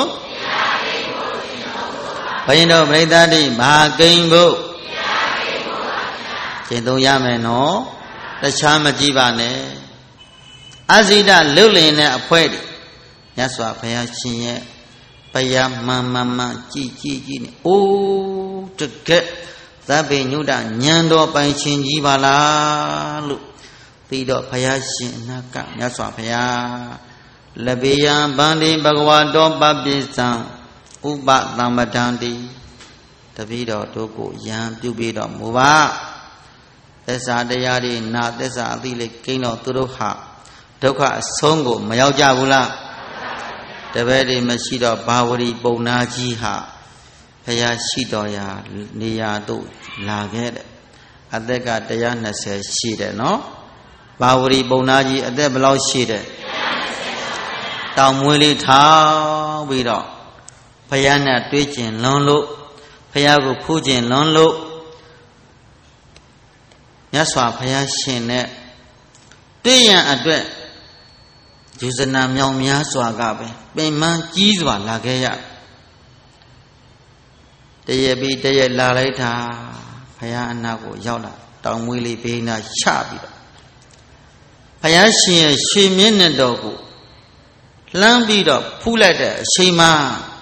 ဘုန်းတော်ပြိဿတိဘာကိန်းဖို့ကျင့်သုံးရမယ်နော်တခြားမကြည့်ပါနဲ့အဇိတလွတ်လင်တဲ့အဖွဲတည်းမြတ်စွာဘုရားရှင်ရဲ့ဘုရားမှန်ကြည်နေအိုးတကယ်သဗ္ဗညုတဉာဏ်တော်ပိုင်ရှင်ကြီးပါလားလို့ပြီးတော့ဘုရားရှင်အနာကမြတ်စွာဘုရားလဘေယံဗန္တိဘဂဝါတောပပိစ္ဆံဥပသမ္ပဒံတိတပည့်တော်တို့ကိုယံပြုပြီးတော်မူပါသစ္စာတရားတွေနာသစ္စာအသိလေးကိန်းတော်သူတို့ဟာဒုက္ခအဆုံးကိုမရောက်ကြဘူးလားတပည့်တွေမရှိတော့ဘာဝရီပုံနာကြီးဟာဘုရားရှိတော်ရာနေရာသို့လာခဲ့တဲ့အသက်က120ရှိတယ်နော်ဘာဝရီပုံနာကြီးအသက်ဘယ်လောက်ရှိတယ်တောင်မွေးလေးထောင်ပြီးတော့ဘုရားနဲ့တွေ့ကျင်လွန်လို့ဘုရားကိုဖူးကျင်လွန်လို့မြတ်စွာဘုရားရှင်နဲ့တွေ့ရန်အတွက်ယူဇနာမြောင်များစွာကပဲပင်မကြီးစွာလာခဲ့ရတရပြီးတရလာလိုက်တာဘုရားအနာကိုရောက်လာတောင်မွေးလေးဘေးနာချပြီးတော့ဘုရားရှင်ရဲ့ရွှေမြင့်နဲ့တော်ကိုလှမ်းပြီးတော့ဖူးလိုက်တဲ့အချိန်မှာ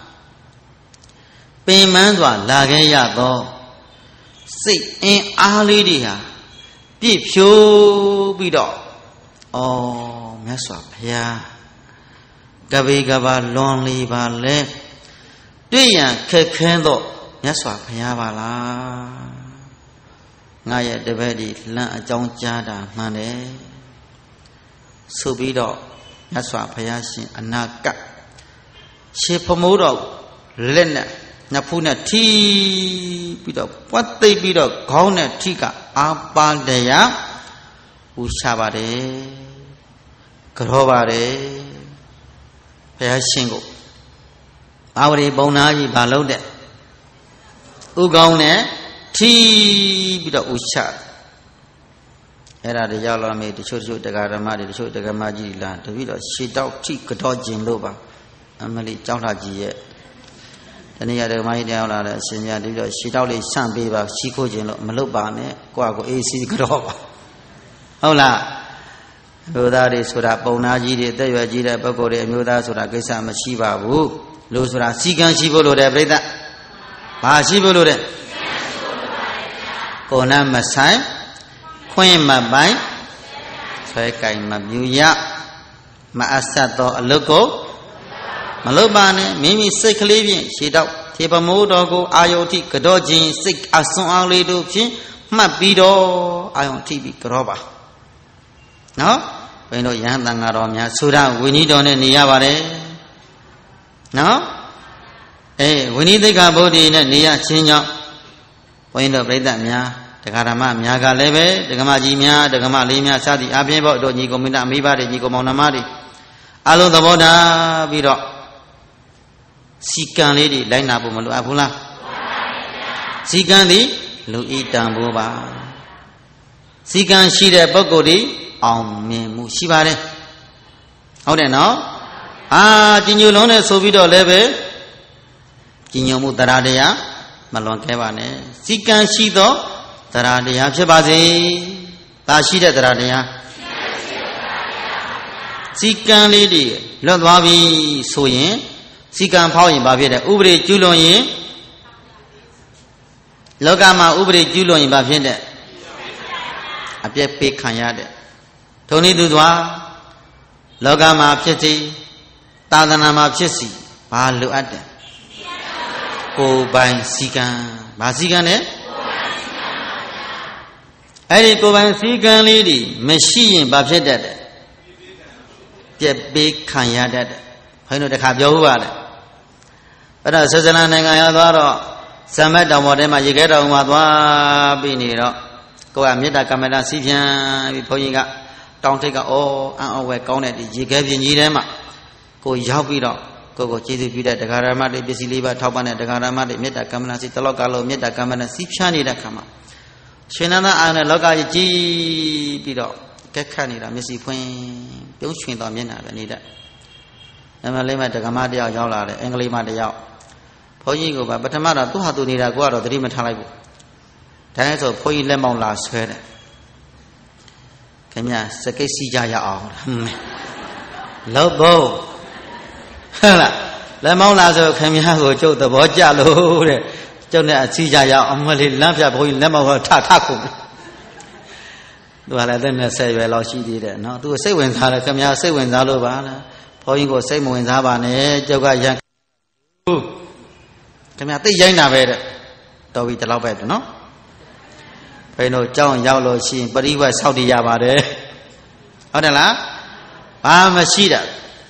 ပင်မစွာလာခဲ့ရသောစိတ်အင်းအားလေးတွေဟာပြည့်ဖြိုးပြီးတော့မြတ်စွာဘုရားကဘေကဘာလွန်လီပါလဲတွေ့ရန်ခက်ခဲတော့မြတ်စွာဘုရားပါလားငါရဲ့တပည့်ဒီလမ်းအကြောင်းကြားတာမှန်တယ်ဆိုပြီးတော့မြတ်စွာဘုရားရှင်အနာကရှေဖမိုးတော်လက်နဲ့နှစ်ဖူးနဲ့ထိပြီးတော့ပွတ်သိပ်ပြီးတော့ခေါင်းနဲ့ထိကအာပါတရားဥရှာပါတယ်ကြောပါတယ်ဘုရားရှင်ကိုဘာဝရီပုံနာကြီးဘာလုပ်တဲ့ဥကောင်းနဲ့ထိပြီးတော့ဥရှာအဲ့ဒါတွေရောက်လာမေးတချို့တရားဓမ္မတွေတချို့တရားမကြီးလာတပြီးတော့ရှေတောက်ထိကြောကျင်လို့ပါအမလီကြောက်လာကြီးရဲ့တနည်းအားဓမ္မကြီးတရားလာတဲ့အရှင်မြတ်တပြီးတော့ရှေတောက်လေးဆန့်ပေးပါရှိခိုးခြင်းလို့မလုပ်ပါနဲ့ကိုယ့်ကိုအေးစီကြောပါဟုတ်လားလူသားတွေဆိုတာပုံနာကြီးတွေအသက်ရွယ်ကြီးတဲ့ပုဂ္ဂိုလ်တွေအမျိုးသားဆိုတာကိစ္စမရှိပါဘူးလူဆိုတာစီကံရှိဖို့လိုတယ်ပြိဿဘာရှိဖို့လိုတယ်ကိုယ်နဲ့မဆိုင်ခွင့်မပိုင်ဆွဲကင်မမြူရမအဆက်သောအလုတ်ကိုမလုပ်ပါနဲ့မိမိစိတ်ကလေးဖြင့်ရှေတော့ထေပမိုးတော်ကိုအာယုတိကြောခြင်းစိတ်အစွန်အောင်လေးတို့ဖြင့်မှတ်ပြီးတော့အာယုထိပြီးကြောပါနော်ဘုန်းတော်ယဟန်တန်ဃာတော်များဆိုတာဝိနည်းတော်နဲ့နေရပါတယ်နော်ဝိနည်းသိက္ခာဘုဒ္ဓီနဲ့နေရချင်းကြောင့်ဘုန်းတော်ပြိဿများတရားဓမ္မများကလည်းပဲဒကမကြီးများဒကမလေးများစသည်အပြင်းပေါ့တို့ညီကောင်မင်းသားမိဘတွေညီကောင်မောင်နှမတွေအလုံးသဘောထားပြီးတော့စီကံလေးတွေလိုက်နာဖို့မလိုအပ်ဘူးလားစီကံသည်လူဤတန်ဖိုးပါစီကံရှိတဲ့ပုဂ္ဂိုလ်ဒီအောင်မြင်မှုရှိပါတယ်ဟုတ်တယ်နော်ကြီးညိုလုံးနဲ့ဆိုပြီးတော့လည်းပဲကြီးညိုမှုတရားတရားမလွန်ခဲ့ပါနဲ့စီကံရှိသောတရားတရားဖြစ်ပါစေဒါရှိတဲ့တရားတရားစီကံလေးတွေလွတ်သွားပြီဆိုရင်စီကံဖောက်ရင်ဘာဖြစ်တယ်ဥပဒေကျူးလွန်ရင်လောကမှာဥပဒေကျူးလွန်ရင်ဘာဖြစ်တယ်အပြည့်ပေးခံရတဲ့ထုံနည်းသူသွားလောကမှာဖြစ်စီသာသနာမှာဖြစ်စီဘာလိုအပ်တယ်ကိုယ်ပိုင်စီကံဘာစီကံလဲအဲ့ဒီကိုယ်ပိုင်စီကံလေးတွေမရှိရင်ဘာဖြစ်တတ်တယ်ပြက်ပေးခံရတတ်တယ်ဘုန်းတော်တခါပြောဦးပါလေအဲ့တော့ဆွစ်ဇာလန်နိုင်ငံရောက်သွားတော့ဇမတ်တောင်ပေါ်ထဲမှာရေခဲတောင်မှာသွားပြီးနေတော့ကိုယ်ကမေတ္တာကမ္မဋ္ဌစီးပြန်ပြီးဘုန်းကြီးကတောင်ထိပ်ကအံ့ဩဝဲကောင်းတဲ့ဒီရေခဲပြင်ကြီးထဲမှာကိုရောက်ပြီးတော့ကိုကျေးဇူးပြုတဲ့တရားဓမ္မတွေပစ္စည်းလေးပါထောက်ပံ့တဲ့တရားဓမ္မတွေမေတ္တာကမ္မဋ္ဌစီတလောကလုံးမေတ္တာကမ္မဋ္ဌစီးဖြားနေတဲ့ခါမှာရှင်နန္ဒအာနဲ့လောကကြီးကြည်ပြီးတော့ကက်ခတ်နေတာမျက်စိဖွင့်ပြုံးရွှင်တော်မျက်နှာပဲနေတဲ့နမလေးမတက္ကမတယောက်ရောက်လာတယ်အင်္ဂလိပ်မတယောက်ဘုန်းကြီးကပထမတော့သူ့ဟာသူနေတာကိုကတော့သတိမထားလိုက်ဘူးဒါနဲ့ဆိုဘုန်းကြီးလက်မောင်းလာဆွဲတယ်ခင်ဗျစကိတ်စီကြရအောင်လောက်ဖို့ဟုတ်လားလက်မောင်းလာဆိုခင်ဗျကိုကျုပ်သဘောကျလို့တဲ့ကျုပ်နဲ့အစီကြရအောင်အမလေးလမ်းပြဘုန်းကြီးလက်မောင်းကထခုသူကလည်းတဲ့20ရွယ်လောက်ရှိသေးတယ်နော်သူစိတ်ဝင်စားတယ်ခင်ဗျစိတ်ဝင်စားလို့ပါလားဘုန်းကြီးကိုစိတ်မဝင်စားပါနဲ့ကျုပ်ကရန်ခင်ဗျသိရိုင်းတာပဲတဲ့တော်ပြီတလောက်ပဲနော်ဘယ်လိုကြောင်းရောက်လို့ရှိရင်ပရိဝတ်ဆောက်တည်ရပါတယ်ဟုတ်တယ်လားဘာမရှိတာ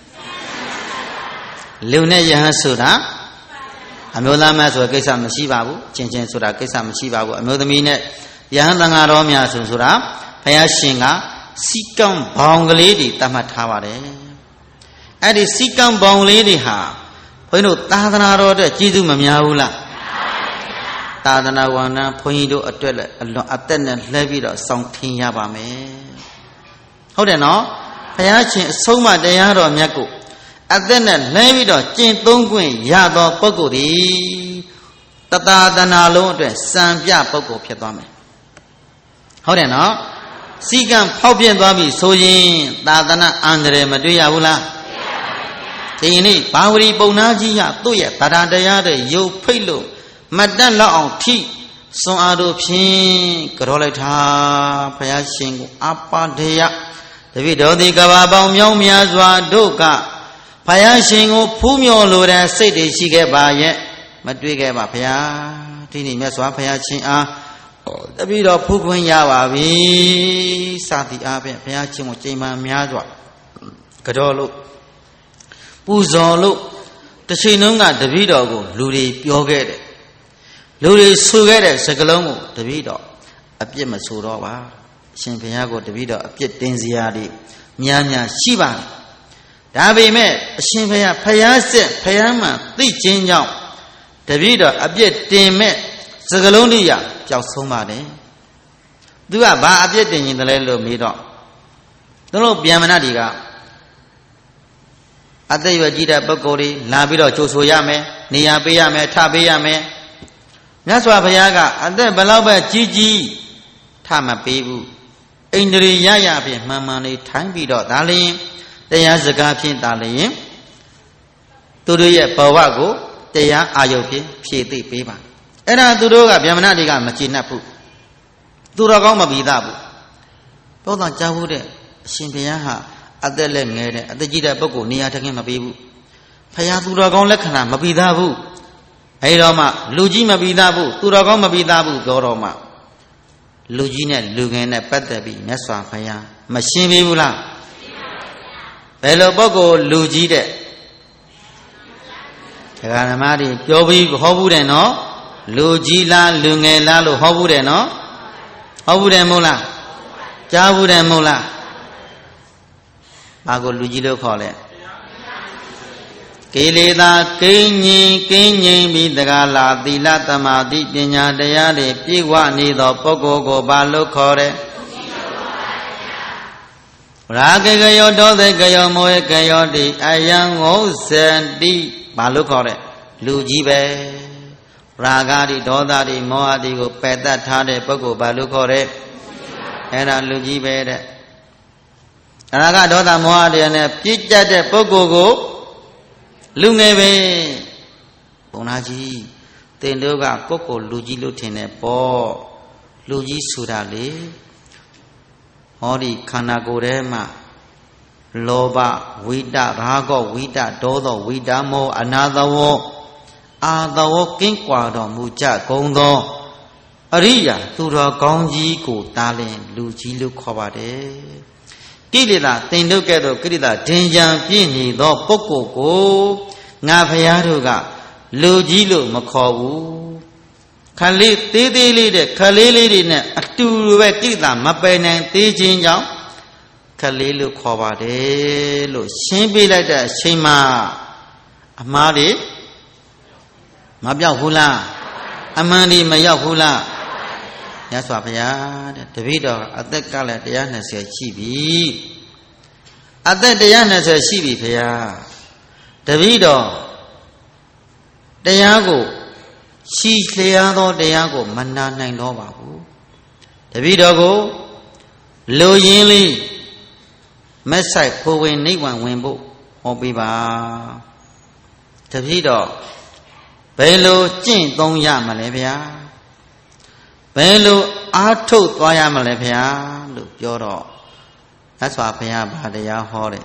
လူနဲ့ယဟန်ဆိုတာအမျိုးသားများဆိုကိစ္စမရှိပါဘူးချင်းချင်းဆိုတာကိစ္စမရှိပါဘူးအမျိုးသမီးနဲ့ယဟန်သံဃာတော်များဆိုတာဘုရားရှင်ကစီကံဘောင်ကလေးတွေတတ်မှတ်ထားပါတယ်အဲ့ဒီစီကံဘောင်လေးတွေဟာဘုန်းကြီးတို့သာသနာတော်အတွက်ကျေးဇူးမများဘူးလားသာသနာဝန္ဒဘုန်းကြီးတို့အတွက်လည်းအလွန်အသက်နဲ့လှည့်ပြီးတော့စောင့်ထင်းရပါမယ်ဟုတ်တယ်နော်ဘုရားရှင်အဆုံးအမတရားတော်မြတ်ကိုအသက်နဲ့လှည့်ပြီးတော့ကျင့်သုံးခွင့်ရသောပုဂ္ဂိုလ်ဒီတသာသနာလုံးအတွက်စံပြပုဂ္ဂိုလ်ဖြစ်သွားမယ်ဟုတ်တယ်နော်စီကံဖောက်ပြင်းသွားပြီဆိုရင်သာသနာအန္တရာယ်မတွေ့ရဘူးလားဒီနေ့ဘာဝရီပုံနာကြီးရသူ့ရဲ့ဗဒတရားတဲ့ရုပ်ဖိတ်လို့မတတ်လောက်အောင်ထိစွန်အားတို့ဖြင့်ကြောလိုက်တာဘုရားရှင်ကိုအပါဒေယတပိတော်ဒီကဘာပေါင်းမြောင်းများစွာတို့ကဘုရားရှင်ကိုဖူးမြော်လိုတဲ့စိတ်တွေရှိခဲ့ပါရဲ့မတွေ့ခဲ့ပါဘုရားဒီနေ့မြတ်စွာဘုရားရှင်အားတပိတော်ဖူးခွင့်ရပါပြီစာတိအားဖြင့်ဘုရားရှင်ကိုကြိမ်မှန်များစွာကြောလို့ပူဇော်လို့တစ်ချိန်လုံးကတပိတော်ကိုလူတွေပြောခဲ့တယ်လူတွေဆိုခဲ့တဲ့စကားလုံးကိုတပိတော်အပြစ်မဆိုတော့ပါအရှင်ဘုရားကိုတပိတော်အပြစ်တင်စရာတွေများများရှိပါတယ်ဒါပေမဲ့အရှင်ဘုရားဖျားစစ်ဖျားမှန်သိခြင်းကြောင့်တပိတော်အပြစ်တင်မဲ့စကားလုံးတွေရကြောက်ဆုံးပါတယ်သူကဘာအပြစ်တင်ရင်တလဲလို့မေးတော့သူတို့ဗျာမဏတွေကအသက်ရွယ်ကြီးတဲ့ပုဂ္ဂိုလ်တွေလာပြီးတော့ကြိုဆိုရမယ်နေရာပေးရမယ်ထပေးရမယ်မြတ်စွာဘုရားကအသက်ဘယ်လောက်ပဲကြီးကြီးထမပေးဘူးအိန္ဒြေရရဖြင့်မှန်မှန်လေးထိုင်းပြီးတော့ဒါလျင်တရားစကားဖြင့်ဒါလျင်သူတို့ရဲ့ဘဝကိုတရားအာယုဖြင့်ဖြည့်သိပေးပါအဲ့ဒါသူတို့ကဗျာမဏတွေကမကျေနပ်ဘူးသူတော်ကောင်းမပြီးသားဘူးဘောတော်ကြားဘူးတဲ့အရှင်ဘုရားဟာအသက်လည်းငယ်တယ်အသက်ကြီးတဲ့ပုဂ္ဂိုလ်နေရာထခင်မပေးဘူးဖရာသူတော်ကောင်းလက္ခဏာမပြီးသားဘူးအဲဒီတော့မှလူကြီးမပြီးသားဘူးသူတော်ကောင်းမပြီးသားဘူးပြောတော့မှလူကြီးနဲ့လူငယ်နဲ့ပတ်သက်ပြီးမြတ်စွာဘုရားမရှင်းပေးဘူးလားဘယ်လိုပုဂ္ဂိုလ်လူကြီးတဲ့ဒကာဓမ္မတွေပြောပြီးဟောဘူးတယ်နော်လူကြီးလားလူငယ်လားလို့ဟောဘူးတယ်နော်ဟောဘူးတယ်မဟုတ်လားကြားဘူးတယ်မဟုတ်လားဘာကိုလူကြီးလို့ခေါ်လဲကိလေသာကိဉ္ငင်ပြီးတကားလာသီလသမာဓိပညာတရားတွေပြည့်ဝနေသောပုဂ္ဂိုလ်ကိုဘာလို့ခေါ်တယ်ရာဂကယောဒေါသကယောမောဟကယောတိအယံငုစတိဘာလို့ခေါ်တယ်လူကြီးပဲရာဂတိဒေါသတိမောဟတိကိုပယ်တတ်ထားတဲ့ပုဂ္ဂိုလ်ဘာလို့ခေါ်တယ်အဲ့ဒါလူကြီးပဲတဲ့ရာဂဒေါသမောဟတွေနဲ့ပြည့်ကျက်တဲ့ပုဂ္ဂိုလ်ကိုလူငယ်ပဲဘုံသားကြီးတင်တို့ကကိုယ်လူကြီးလို့ထင်တယ်ပေါ့လူကြီးဆိုတာလေဟောဒီခန္ဓာကိုယ်ထဲမှာလောဘဝိတရာဂဝိတဒေါသဝိတမောအနာသဝအာသဝကင်းကွာတော်မူကြကုန်သောအရိယာသူတော်ကောင်းကြီးကိုတားလင်လူကြီးလို့ခေါ်ပါတယ်ကိလေသာတင်တို့ကဲ့သို့ကိလေသာဒင်ကြံပြည့်နေသောပုဂ္ဂိုလ်ကိုငါဖရာတို့ကလူကြီးလို့မခေါ်ဘူးခလေးသေးသေးလေးတဲ့ခလေးလေးတွေနဲ့အတူတူပဲကိလေသာမပယ်နိုင်သေးခြင်းကြောင့်ခလေးလို့ခေါ်ပါတယ်လို့ရှင်းပြလိုက်တဲ့အချိန်မှာအမှားတွေမပြောက်ဘူးလားအမှန်ဒီမရောက်ဘူးလားမြတ်စွာဘုရားတဲ့တပည့်တော်အသက်ကလည်း120ရှိပြီအသက်120ရှိပြီဘုရားတပည့်တော်တရားကိုရှိလျားသောတရားကိုမနာနိုင်တော့ပါဘူးတပည့်တော်ကိုလူရင်းလေးမက်ဆိုင်ဖိုးဝင်နိဗ္ဗာန်ဝင်ဖို့ဟောပေးပါတပည့်တော်ဘယ်လိုကျင့်သုံးရမလဲဗျာဘယ်လိုအားထုတ်သွားရမလဲဗျာလို့ပြောတော့မြတ်စွာဘုရားဗာတရားဟောတယ်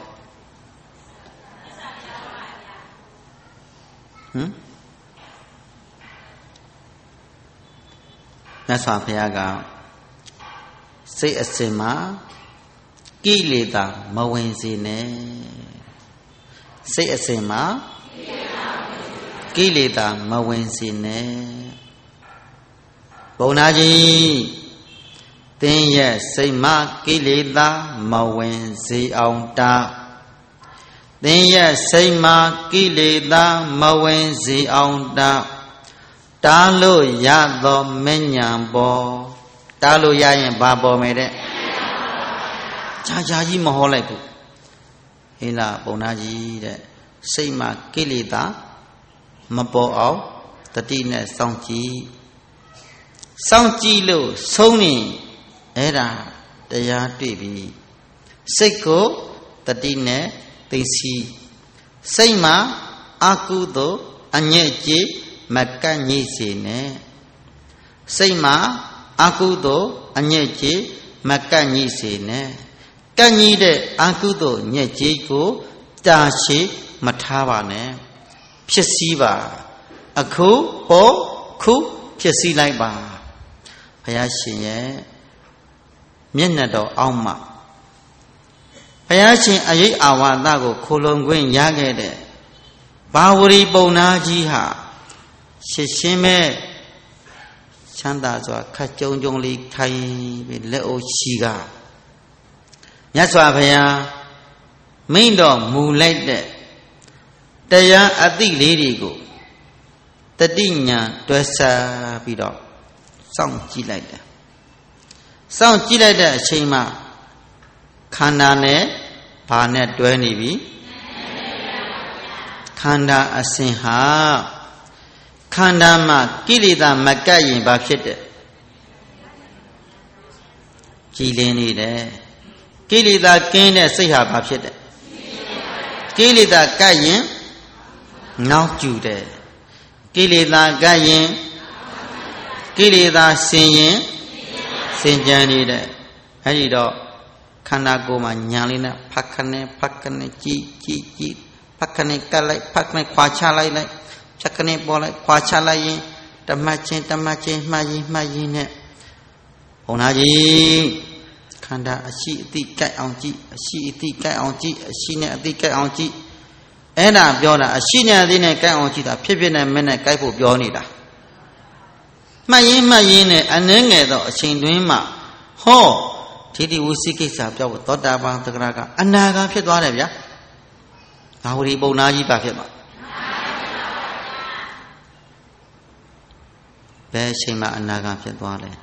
မြတ်စွာဘုရားကစိတ်အစဉ်မှာကိလေသာမဝင်စေနဲ့စိတ်အစဉ်မှာကိလေသာမဝင်စေနဲ့ဘုံနာကြီးသင်ရဲ့စိတ်မှာကိလေသာမဝင်စေအောင်တာသင်ရဲ့စိတ်မှာကိလေသာမဝင်စေအောင်တားလို့ရသောမဉ္ဇဉ်ပေါ်တားလို့ရရင်ဘာပေါ်မယ်တဲ့ကြာကြီးမဟောလိုက်ဘူးဟေးလားဘုံနာကြီးတဲ့စိတ်မှာကိလေသာမပေါ်အောင်တတိနဲ့စောင့်ကြည့်လို့ဆုံးနေအဲ့ဒါတရားတွေ့ပြီစိတ်ကိုတတိနဲ့သိစီစိတ်မှာအကုသိုလ်အညစ်အကြေးမကန့်ညိစေနဲ့စိတ်မှာအကုသိုလ်အညစ်အကြေးမကန့်ညိစေနဲ့ကန့်ညိတဲ့အကုသိုလ်ညစ်ကြေးကိုတာရှိမထားပါနဲ့ဖြစ်စည်းပါအခုဟောခုဖြစ်စည်းလိုက်ပါဘုရားရှင်ရဲ့မျက်နှာတော်အောက်မှာဘုရားရှင်အရေးအာဝါဒကိုခိုလုံခွင့်ရခဲ့တဲ့ဘာဝရီပုံနာကြီးဟာရှင်းမဲ့ချမ်းသာစွာခတ်ကြုံလေးထိုင်ပြီးလက်အိုးချီကမြတ်စွာဘုရားမိန့်တော်မူလိုက်တဲ့တရားအသိလေးတွေကိုတတိညာတွဲစားပြီးတော့စောင့်ကြည့်လိုက်တယ်စောင့်ကြည့်လိုက်တဲ့အချိန်မှာခန္ဓာနဲ့ဘာနဲ့တွဲနေပြီခန္ဓာအစဉ်ဟာခန္ဓာမှာကိလေသာမကပ်ရင်ဘာဖြစ်တယ်ကြည်လင်းနေတယ်ကိလေသာကင်းတဲ့စိတ်ဟာဘာဖြစ်တယ်ကိလေသာကပ်ရင်နောက်ကျူတယ်ကိလေသာကပ်ရင်ကိလေသာဆင်ရင်စင်ကြံနေတယ်အဲ့ဒီတော့ခန္ဓာကိုယ်မှာညာလေးနဲ့ဖတ်ခနဲ့ကြည်ဖတ်ခနဲ့ကတ်လိုက်ဖတ်ခနဲ့ခွာချလိုက်ဖြတ်ခနဲ့ပေါ်လိုက်ခွာချလိုက်ရင်တမတ်ချင်းမှတ်ရင်နဲ့ဘုံနာကြီးခန္ဓာအရှိအတိကြိုက်အောင်ကြည့်အရှိအတိကြိုက်အောင်ကြည့်အရှိနဲ့အတိကြိုက်အောင်ကြည့်အဲ့ဒါပြောတာအရှိနဲ့အတိနဲ့ကြိုက်အောင်ကြည့်တာဖြစ်နဲ့မဲ့နဲ့ကြိုက်ဖို့ပြောနေတာမှတ်ရင်နဲ့အနှဲငယ်သောအချိန်တွင်းမှာဟောထိတိဝစီကိစ္စပြောဖို့သောတာပန်သဂရကအနာဂါဖြစ်သွားတယ်ဗျာဘာဝရီပုံနာကြီးပါဖြစ်မှာဘယ်အချိန်မှာအနာဂါဖြစ်သွားလဲ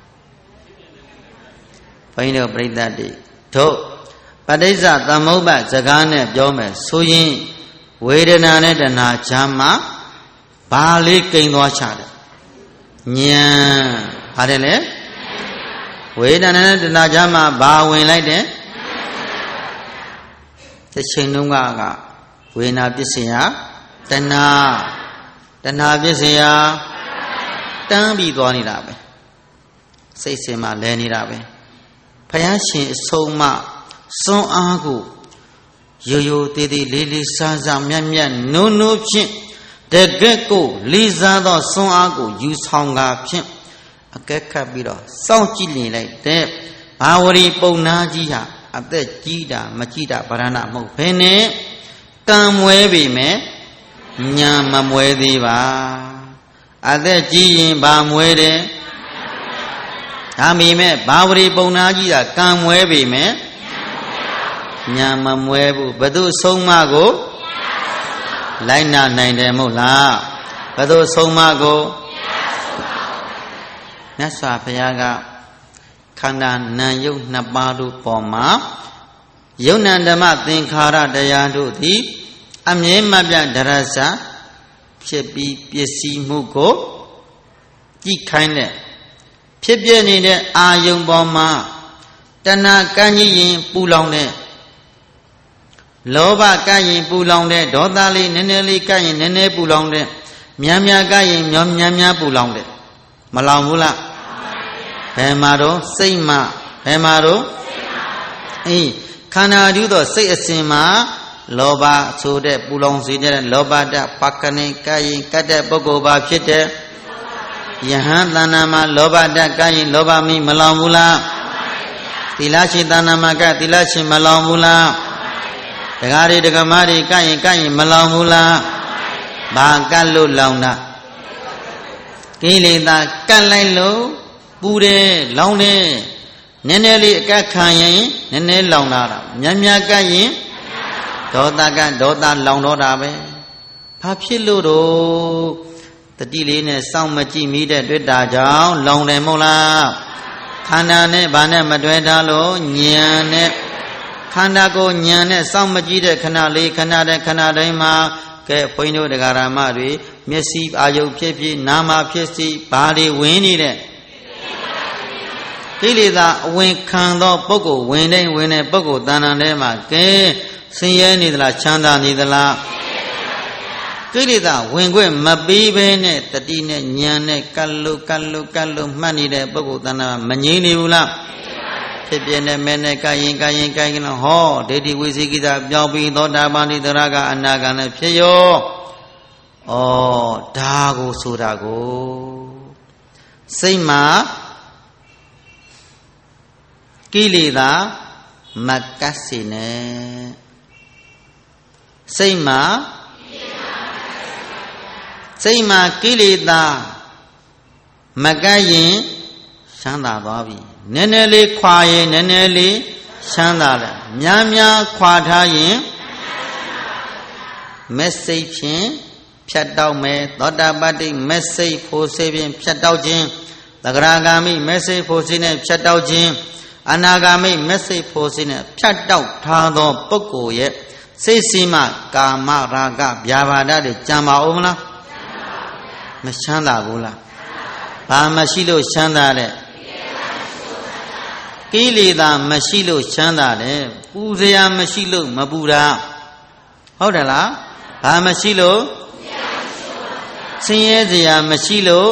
ဘုန်းကြီးတို့ပြိဿတ်တိတို့ပဋိစ္စသမုပ္ပါစကားနဲ့ပြောမယ်ဆိုရင်ဝေဒနာနဲ့တဏှာချမ်းမှာဘာလေးကိန်းသွားချတယ်ဉာဏ်ပါတယ်လေဝေဒနာနဲ့တဏှာချမ်းမှာဘာဝင်လိုက်တယ်တစ်ချိန်လုံးကဝေဒနာပစ္စယတဏှာပစ္စယတန်းပြီးသွားနေတာပဲစိတ်စင်မှာလဲနေတာပဲဘုရားရှင်အဆုံးမစွန်းအားကိုရိုးသေးသေးလေးစားမြတ်နိုးဖြင့်တကယ့်ကိုလေးစားသောစွန်းအားကိုယူဆောင်ကာဖြင့်အကဲခတ်ပြီးတော့စောင့်ကြည့်နေလိုက်တဲ့ဘာဝရီပုံနာကြီးဟာအသက်ကြီးတာမကြီးတာဗရဏမဟုတ်ဘဲနဲ့ကံမွဲပေမဲ့ညာမမွဲသေးပါအသက်ကြီးရင်ဘာမွဲတယ်ဒါပေမဲ့ဘာဝရီပုံနာကြီးကကံမွဲပေမဲ့ညာမမွဲဘူးဘသူဆုံးမကိုလိုက်နာနိုင်တယ်မဟုတ်လားဘသူဆုံးမကိုမြတ်စွာဘုရားကခန္ဓာနာယုတ်နှစ်ပါးတို့ပေါ်မှာယုံ nant ဓမ္မသင်္ခါရတရားတို့သည်အမြဲမပြတ်ဒရစဖြစ်ပြီးပစ္စည်းမှုကိုကြည့်ခိုင်းတဲ့ဖြစ်ပြနေတဲ့အာယုံပေါ်မှာတဏှာကံကြီးရင်ပူလောင်တဲ့လောဘကံရင်ပူလောင်တဲ့ဒေါသလေးနည်းနည်းလေးကံရင်နည်းနည်းပူလောင်တဲ့များကံရင်များပူလောင်တဲ့မလောင်ဘူးလားဘယ်မှာတော့စိတ်မှာဘယ်မှာတော့အေးခန္ဓာတူသောစိတ်အစဉ်မှာလောဘဆိုတဲ့ပူလောင်စေတဲ့လောဘဓာတ်ပက္ခဏိကရင်ကတ်တဲ့ပုဂ္ဂိုလ်ပါဖြစ်တဲ့ယဟန်တဏ္ဍာမှာလောဘဓာတ်ကရင်လောဘမိမလောင်ဘူးလားသီလရှင်တဏ္ဍာမှာကသီလရှင်မလောင်ဘူးလားဒကာတွေဒကာမတွေကရင်မလောင်ဘူးလားဘာကတ်လို့လောင်တာကိလေသာကတ်လိုက်လို့ပူတယ်လောင်တယ်နည်းနည်းလေးအကတ်ခံရင်နည်းနည်းလောင်လာတာများကတ်ရင်ဒေါသကဒေါသလောင်တော့တာပဲဘာဖြစ်လို့တော့တတိလေးနဲ့စောင့်မကြည့်မိတဲ့တွေ့တာကြောင့်လောင်တယ်မဟုတ်လားခန္ဓာနဲ့ဘာနဲ့မတွဲထားလို့ဉာဏ်နဲ့ခန္ဓာကိုဉာဏ်နဲ့စောင့်မကြည့်တဲ့ခဏလေးခဏတိုင်းမှာကဲဘုန်းကြီးတို့တရားဓမ္မတွေမျက်စိအာယုဖြစ်ဖြစ်နာမဖြစ်စီဘာတွေဝင်နေတဲ့ကိလေသာအဝင်ခံသောပုဂ္ဂိုလ်ဝင်တဲ့ပုဂ္ဂိုလ်တဏ္ဍာထဲမှာကဲဆင်းရဲနေသလားချမ်းသာနေသလားကိလေသာဝင်ခွင့်မပေးဘဲနဲ့တတိနဲ့ဉာဏ်နဲ့ကတ်လို့မှတ်နေတဲ့ပုဂ္ဂိုလ်တဏ္ဍာမငြိမ့်နေဘူးလားဖြစ်ပြနေမဲနဲ့ကရင်ဟောဒိဋ္ဌိဝိသေကိစ္စပြောင်းပြီးသောတာပန်ဒီတရာကအနာဂံနဲ့ဖြစ်ရောဒါကိုဆိုတာကိုစိတ်မှာကိလေသာမကတ်စေနဲ့စိတ်မှာကိလေသာမကတ်ရင်ချမ်းသာသွားပြီနည်းနည်းလေးခွာရင်နည်းနည်းလေးချမ်းသာတယ်များခွာထားရင်မက်စိတ်ဖြင့်ဖြတ်တောက်မယ်သောတာပတ္တိမက်စိတ်ဖို့စေဖြင့်ဖြတ်တောက်ခြင်းသဂရဂါမိမက်စိတ်ဖို့စေနဲ့ဖြတ်တောက်ခြင်းအနာဂါမိမက်စိတ်ဖို့စေနဲ့ဖြတ်တောက်ထားသောပုဂ္ဂိုလ်ရဲ့စိတ်စီမကာမရာဂဗျာပါဒတွေကြံပါဦးမလားမချမ်းသာဘူးလားဘာမရှိလို့ချမ်းသာတဲ့ကိလေသာမရှိလို့ချမ်းသာတယ်ပူစရာမရှိလို့မပူတာဟုတ်တယ်လားဘာမရှိလို့ဆင်းရဲစရာမရှိလို့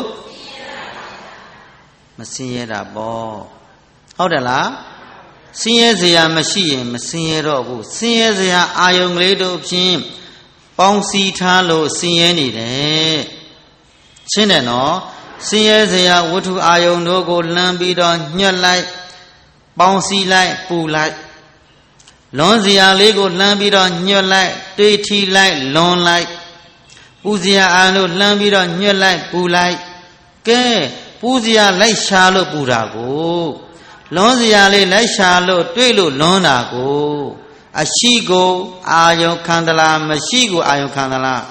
မဆင်းရဲတာပေါ့ဟုတ်တယ်လားဆင်းရဲစရာမရှိရင်မဆင်းရဲတော့ဘူးဆင်းရဲစရာအာယုံကလေးတို့ဖြင့်ပေါင်းစည်းထားလို့ဆင်းရဲနေတယ်ရှင်းတယ်နော်ဆင်းရဲစရာဝတ္ထုအာယုံတို့ကိုလှမ်းပြီးတော့ညှက်လိုက်ပေါင်းစည်းလိုက်ပူလိုက်လွန်စရာလေးကိုလှမ်းပြီးတော့ညှက်လိုက်တွေးထီလိုက်လွန်လိုက်ပူစရာအာလို့လှမ်းပြီးတော့ညှက်လိုက်ပူလိုက်ကဲပူစရာလိုက်ရှာလို့ပူတာကိုလွန်စရာလေးလိုက်ရှာလို့တွေးလို့လွန်တာကိုအရှိကိုအာယုံခံသလားမရှိကိုအာယုံခံသလား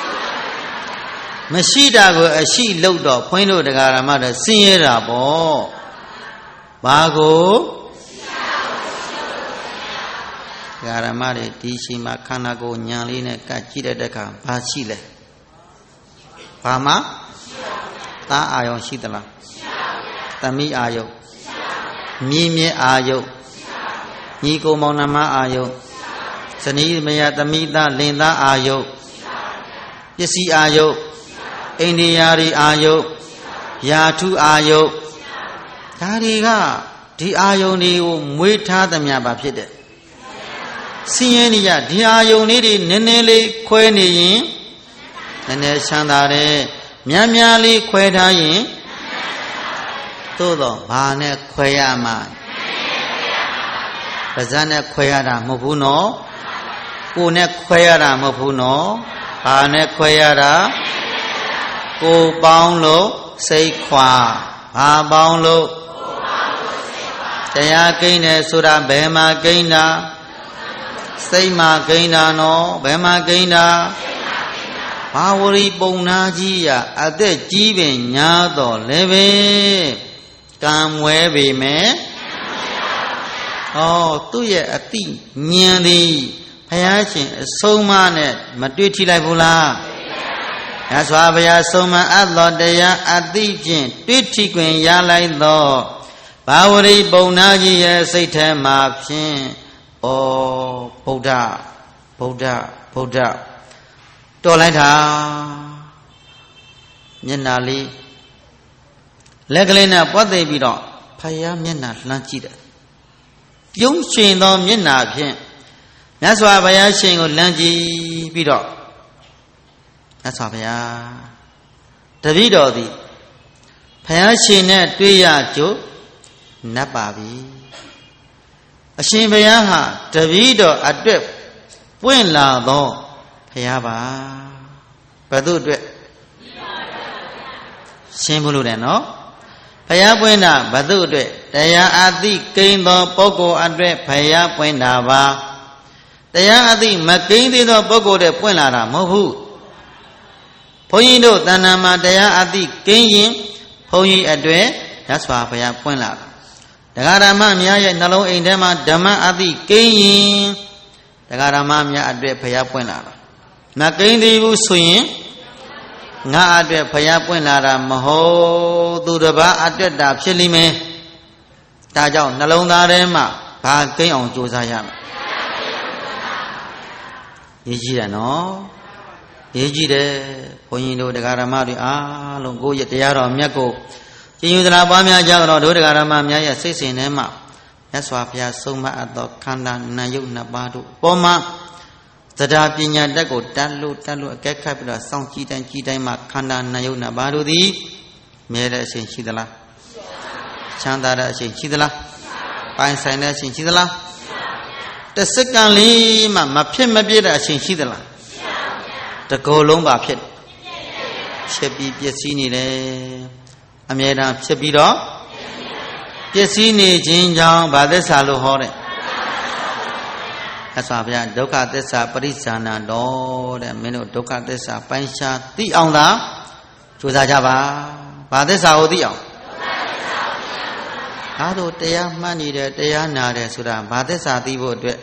မရှိတာကိုအရှိလို့တော့ခွင်းတို့တရားဓမ္မတွေဆင်းရဲတာပေါ့ဘာကိုတရားဓမ္မတွေဒီရှိမှခန္ဓာကိုယ်ဉာဏ်လေးနဲ့ကတ်ကြည့်တဲ့အခါဘာရှိလဲဘာမှသာအာယုံရှိသလားသမီးအာယုံမြည်မြဲအာယုံညီကိုမောင်နှမအာယုံဇနီးမယားသမီးသားလင်သားအာယုံပစ္စည်းအာယုံအိန္ဒိယာရီအာယုယာထုအာယုဒါတွေကဒီအာယုန်တွေကိုမွေးထားသမျှပါဖြစ်တယ်ဆင်းရဲနေရဒီအာယုန်လေးတွေနည်းနည်းလေးခွဲနေရင်နည်းနည်းချမ်းသာတယ်များလေးခွဲထားရင်သို့တော့ဘာနဲ့ခွဲရမှာပါဇက်နဲ့ခွဲရတာမဟုတ်ဘူးနော်ကိုယ်နဲ့ခွဲရတာမဟုတ်ဘူးနော်ဘာနဲ့ခွဲရတာကိုယ်ပေါင်းလို့စိတ်ခွာဘာပေါင်းလို့တရားကိန်းတယ်ဆိုတာဘယ်မှာကိန်းတာစိတ်မှာကိန်းတာနော်ဘယ်မှာကိန်းတာဘာဝရီပုံနာကြီးရအသက်ကြီးပင်ညာတော့လည်းပဲကံမွဲပေမဲ့သူ့ရဲ့အတိဉာဏ်သည်ဘုရားရှင်အဆုံးအမနဲ့မတွေ့ထိလိုက်ဘူးလားမြတ်စွာဘုရားဆုံးမအပ်သောတရားအတိဖြင့်တွေ့ထိခွင့်ရလိုက်သောဘာဝရီပုံနာကြီးရဲ့စိတ်ထဲမှာဖြင့်ဗုဒ္ဓတော်လိုက်တာမျက်နာလေးလက်ကလေးနဲ့ပွက်သိပြီးတော့ဖယားမျက်နာလှမ်းကြည့်တယ်ပြုံးရှင်သောမျက်နာဖြင့်မြတ်စွာဘုရားရှင်ကိုလှမ်းကြည့်ပြီးတော့မြတ်စွာဘုရားတပည့်တော်သည်ဖယားရှင်နဲ့တွေ့ရကြို့နတ်ပါပြီအရှင်ဘုရားဟာတပည့်တော်အတွက်ပွင့်လာသောဘုရားပါဘယ်သူအတွက်ရှင်းဖို့လို့တယ်နော်ဘုရားပွင့်တာဘယ်သူအတွက်တရားအသိကိန်းသောပုဂ္ဂိုလ်အတွက်ဘုရားပွင့်တာပါတရားအသိမကိန်းသေးသောပုဂ္ဂိုလ်တွေပွင့်လာတာမဟုတ်ဘူးဘုန်းကြီးတို့တဏ္ဍာမှာတရားအသိကိန်းရင်ဘုန်းကြီးအတွက်ရသော်ဘုရားပွင့်လာတာတရားဓမ္မများရဲ့နှလုံးအိမ်ထဲမှာဓမ္မအသိကိန်းရင်တရားဓမ္မများအတွက်ဘုရားပွင့်လာတာမကိန်းသေးဘူးဆိုရင်ငါအတွက်ဘုရားပွင့်လာတာမဟုတ်သူတစ်ပါးအတွက်တာဖြစ်လိမ့်မယ်ဒါကြောင့်နှလုံးသားထဲမှာဘာကိန်းအောင်ကြိုးစားရမလဲရေးကြည့်တယ်နော်ရေးကြည့်တယ်ဘုန်းကြီးတို့တရားဓမ္မတွေအားလုံးကိုယ့်ရဲ့တရားတော်မြတ်ကိုကျင့်ယူသလားပွားများကြတော့တို့တရားဓမ္မများရဲ့စိတ်စဉ်ထဲမှာမြတ်စွာဘုရားဆုံးမအပ်သောခန္ဓာနာယုတ်နှစ်ပါးတို့ပေါ်မှာသဒ္ဒါပညာတက်ကိုတတ်လို့အကဲခတ်ပြီးတော့စောင့်ကြည့်တိုင်းမှာခန္ဓာနာယုတ်နှစ်ပါးတို့သည်မြဲတဲ့အချိန်ရှိသလားချမ်းသာတဲ့အချိန်ရှိသလားပိုင်ဆိုင်တဲ့အချိန်ရှိသလားတစ်စက္ကန့်လေးမှမဖြစ်မပြည့်တဲ့အချိန်ရှိသလားတကောလုံးပါဖြစ်ပြီးပျက်စီးနေတယ်အမြဲတမ်းဖြစ်ပြီးတော့ပျက်စီးနေခြင်းကြောင့်ဗာသစ္စာလို့ဟောတယ်အစွာဘုရားဒုက္ခသစ္စာပရိစ္ဆာနတော်တဲ့မင်းတို့ဒုက္ခသစ္စာပိုင်းခြားသိအောင်သာကြိုးစားကြပါဗာသစ္စာကိုသိအောင်ဒါတို့တရားမှတ်နေတယ်တရားနာတယ်ဆိုတာဗာသစ္စာသိဖို့အတွက်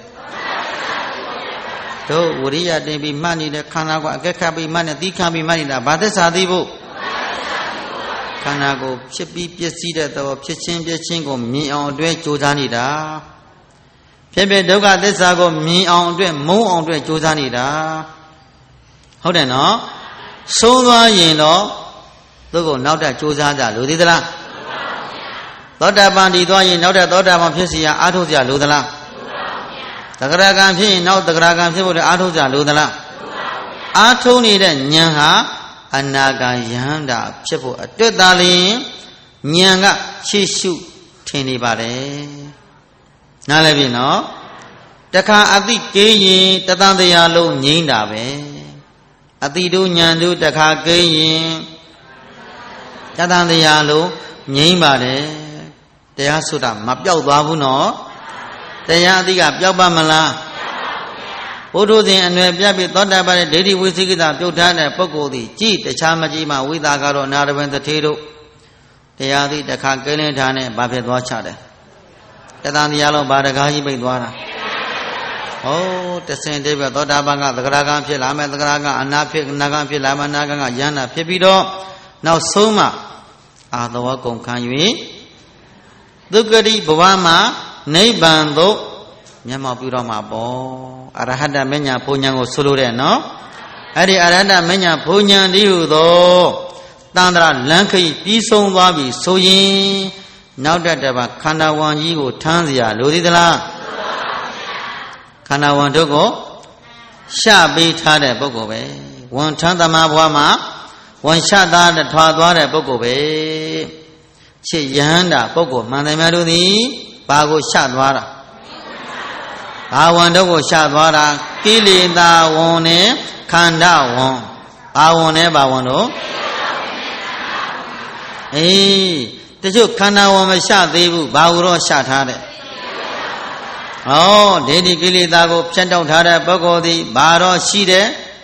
တို့ဝိရိယတင်ပြီးမှတ်နေတဲ့ခန္ဓာကိုအကဲခတ်ပြီးမှတ်နေသီးခံပြီးမှတ်နေတာဗာသစ္စာသိဖို့ခန္ဓာကိုဖြစ်ပြီးပျက်စီးတဲ့တော့ဖြစ်ချင်းပြည့်ချင်းကိုမြင်အောင်အတွက်ကြိုးစားနေတာဖြစ်ဖြစ်ဒုက္ခသစ္စာကိုမြင်အောင်အတွက်မုန်းအောင်အတွက်ကြိုးစားနေတာဟုတ်တယ်နော်ဆုံးသွားရင်တော့သူ့ကိုနောက်ထပ်ကြိုးစားကြလို့သေးသလားသောတာပန်ဒီသွားရင်နောက်ထပ်သောတာပန်ဖြစ်စီရအားထုတ်ကြလို့သလားသဂရကံဖြစ်ရင်နောက်သဂရကံဖြစ်ဖို့လည်းအားထုတ်ကြလို့သလားအားထုတ်နေတဲ့ဉာဏ်ဟာအနာဂံယဟန္တာဖြစ်ဖို့အတွက်သာလျှင်ဉာဏ်ကရှေ့ရှုထင်နေပါတယ်နားလည်ပြီနော်တခါအသိကိန်းရင်တသံတရားလုံးငြိမ့်တာပဲအသိတို့ဉာဏ်တို့တခါကိန်းရင်တသံတရားလုံးငြိမ့်ပါတယ်တရားဆိုတာမပြောက်သွားဘူးနော်တရားအသိကပြောက်ပါမလားဘုဒ္ဓဇင်အနွယ်ပြပြီးသောတာပန်ရဲ့ဒိဋ္ဌိဝိသိကိစ္စပြုတ်ထားတဲ့ပုဂ္ဂိုလ်သည်ကြည်တခြားမကြည့်မှဝိသကတော့နာရပင်တထေတို့တရားသိတခါကိန်းလင်းထားနဲ့ဘာဖြစ်သွားချတယ်တသံတရားလုံးဘာတကားကြီးပိတ်သွားတာဟောတဆင်တည်းပဲသောတာပန်ကသဂရကံဖြစ်လာမယ်သဂရကံအနာဖြစ်နာကံဖြစ်လာမယ်နာကံကယန္တာဖြစ်ပြီးတော့နောက်ဆုံးမှအာသဝကုံခံ၍ဒုက္ခတိဘဝမှာနိဗ္ဗာန်သို့မျက်မှောက်ပြုတော့မှာပေါ့အရဟတမဉ္ဇဉ်ဘုံဉဏ်ကိုဆိုလိုတဲ့နော်အဲ့ဒီအရဟတမဉ္ဇဉ်ဘုံဉဏ်တည်းဟူသောတန္တရာလမ်းခရီးပြီးဆုံးသွားပြီဆိုရင်နောက်တပါခန္ဓာဝန်ကြီးကိုထမ်းเสียလိုသေးသလားခန္ဓာဝန်တို့ကိုရှပေးထားတဲ့ပုဂ္ဂိုလ်ပဲဝန်ထမ်းသမားဘဝမှာဝန်ရှသားထွာသွားတဲ့ပုဂ္ဂိုလ်ပဲချစ်ယဟန္တာပုဂ္ဂိုလ်မှန်တယ်များတို့သည်ဘာကိုရှသွားတာဘာဝန်တို့ကိုရှသွားတာကိလေသာဝန်နဲ့ခန္ဓာဝန်ဘာဝန်နဲ့ဘာဝန်တို့အေးတချို့ခန္ဓာဝန်မရှသေးဘူးဘာကိုတော့ရှထားတဲ့ဩဒိဋ္ဌိကိလေသာကိုဖြတ်တောက်ထားတဲ့ပုဂ္ဂိုလ်သည်ဘာတော့ရှိတယ်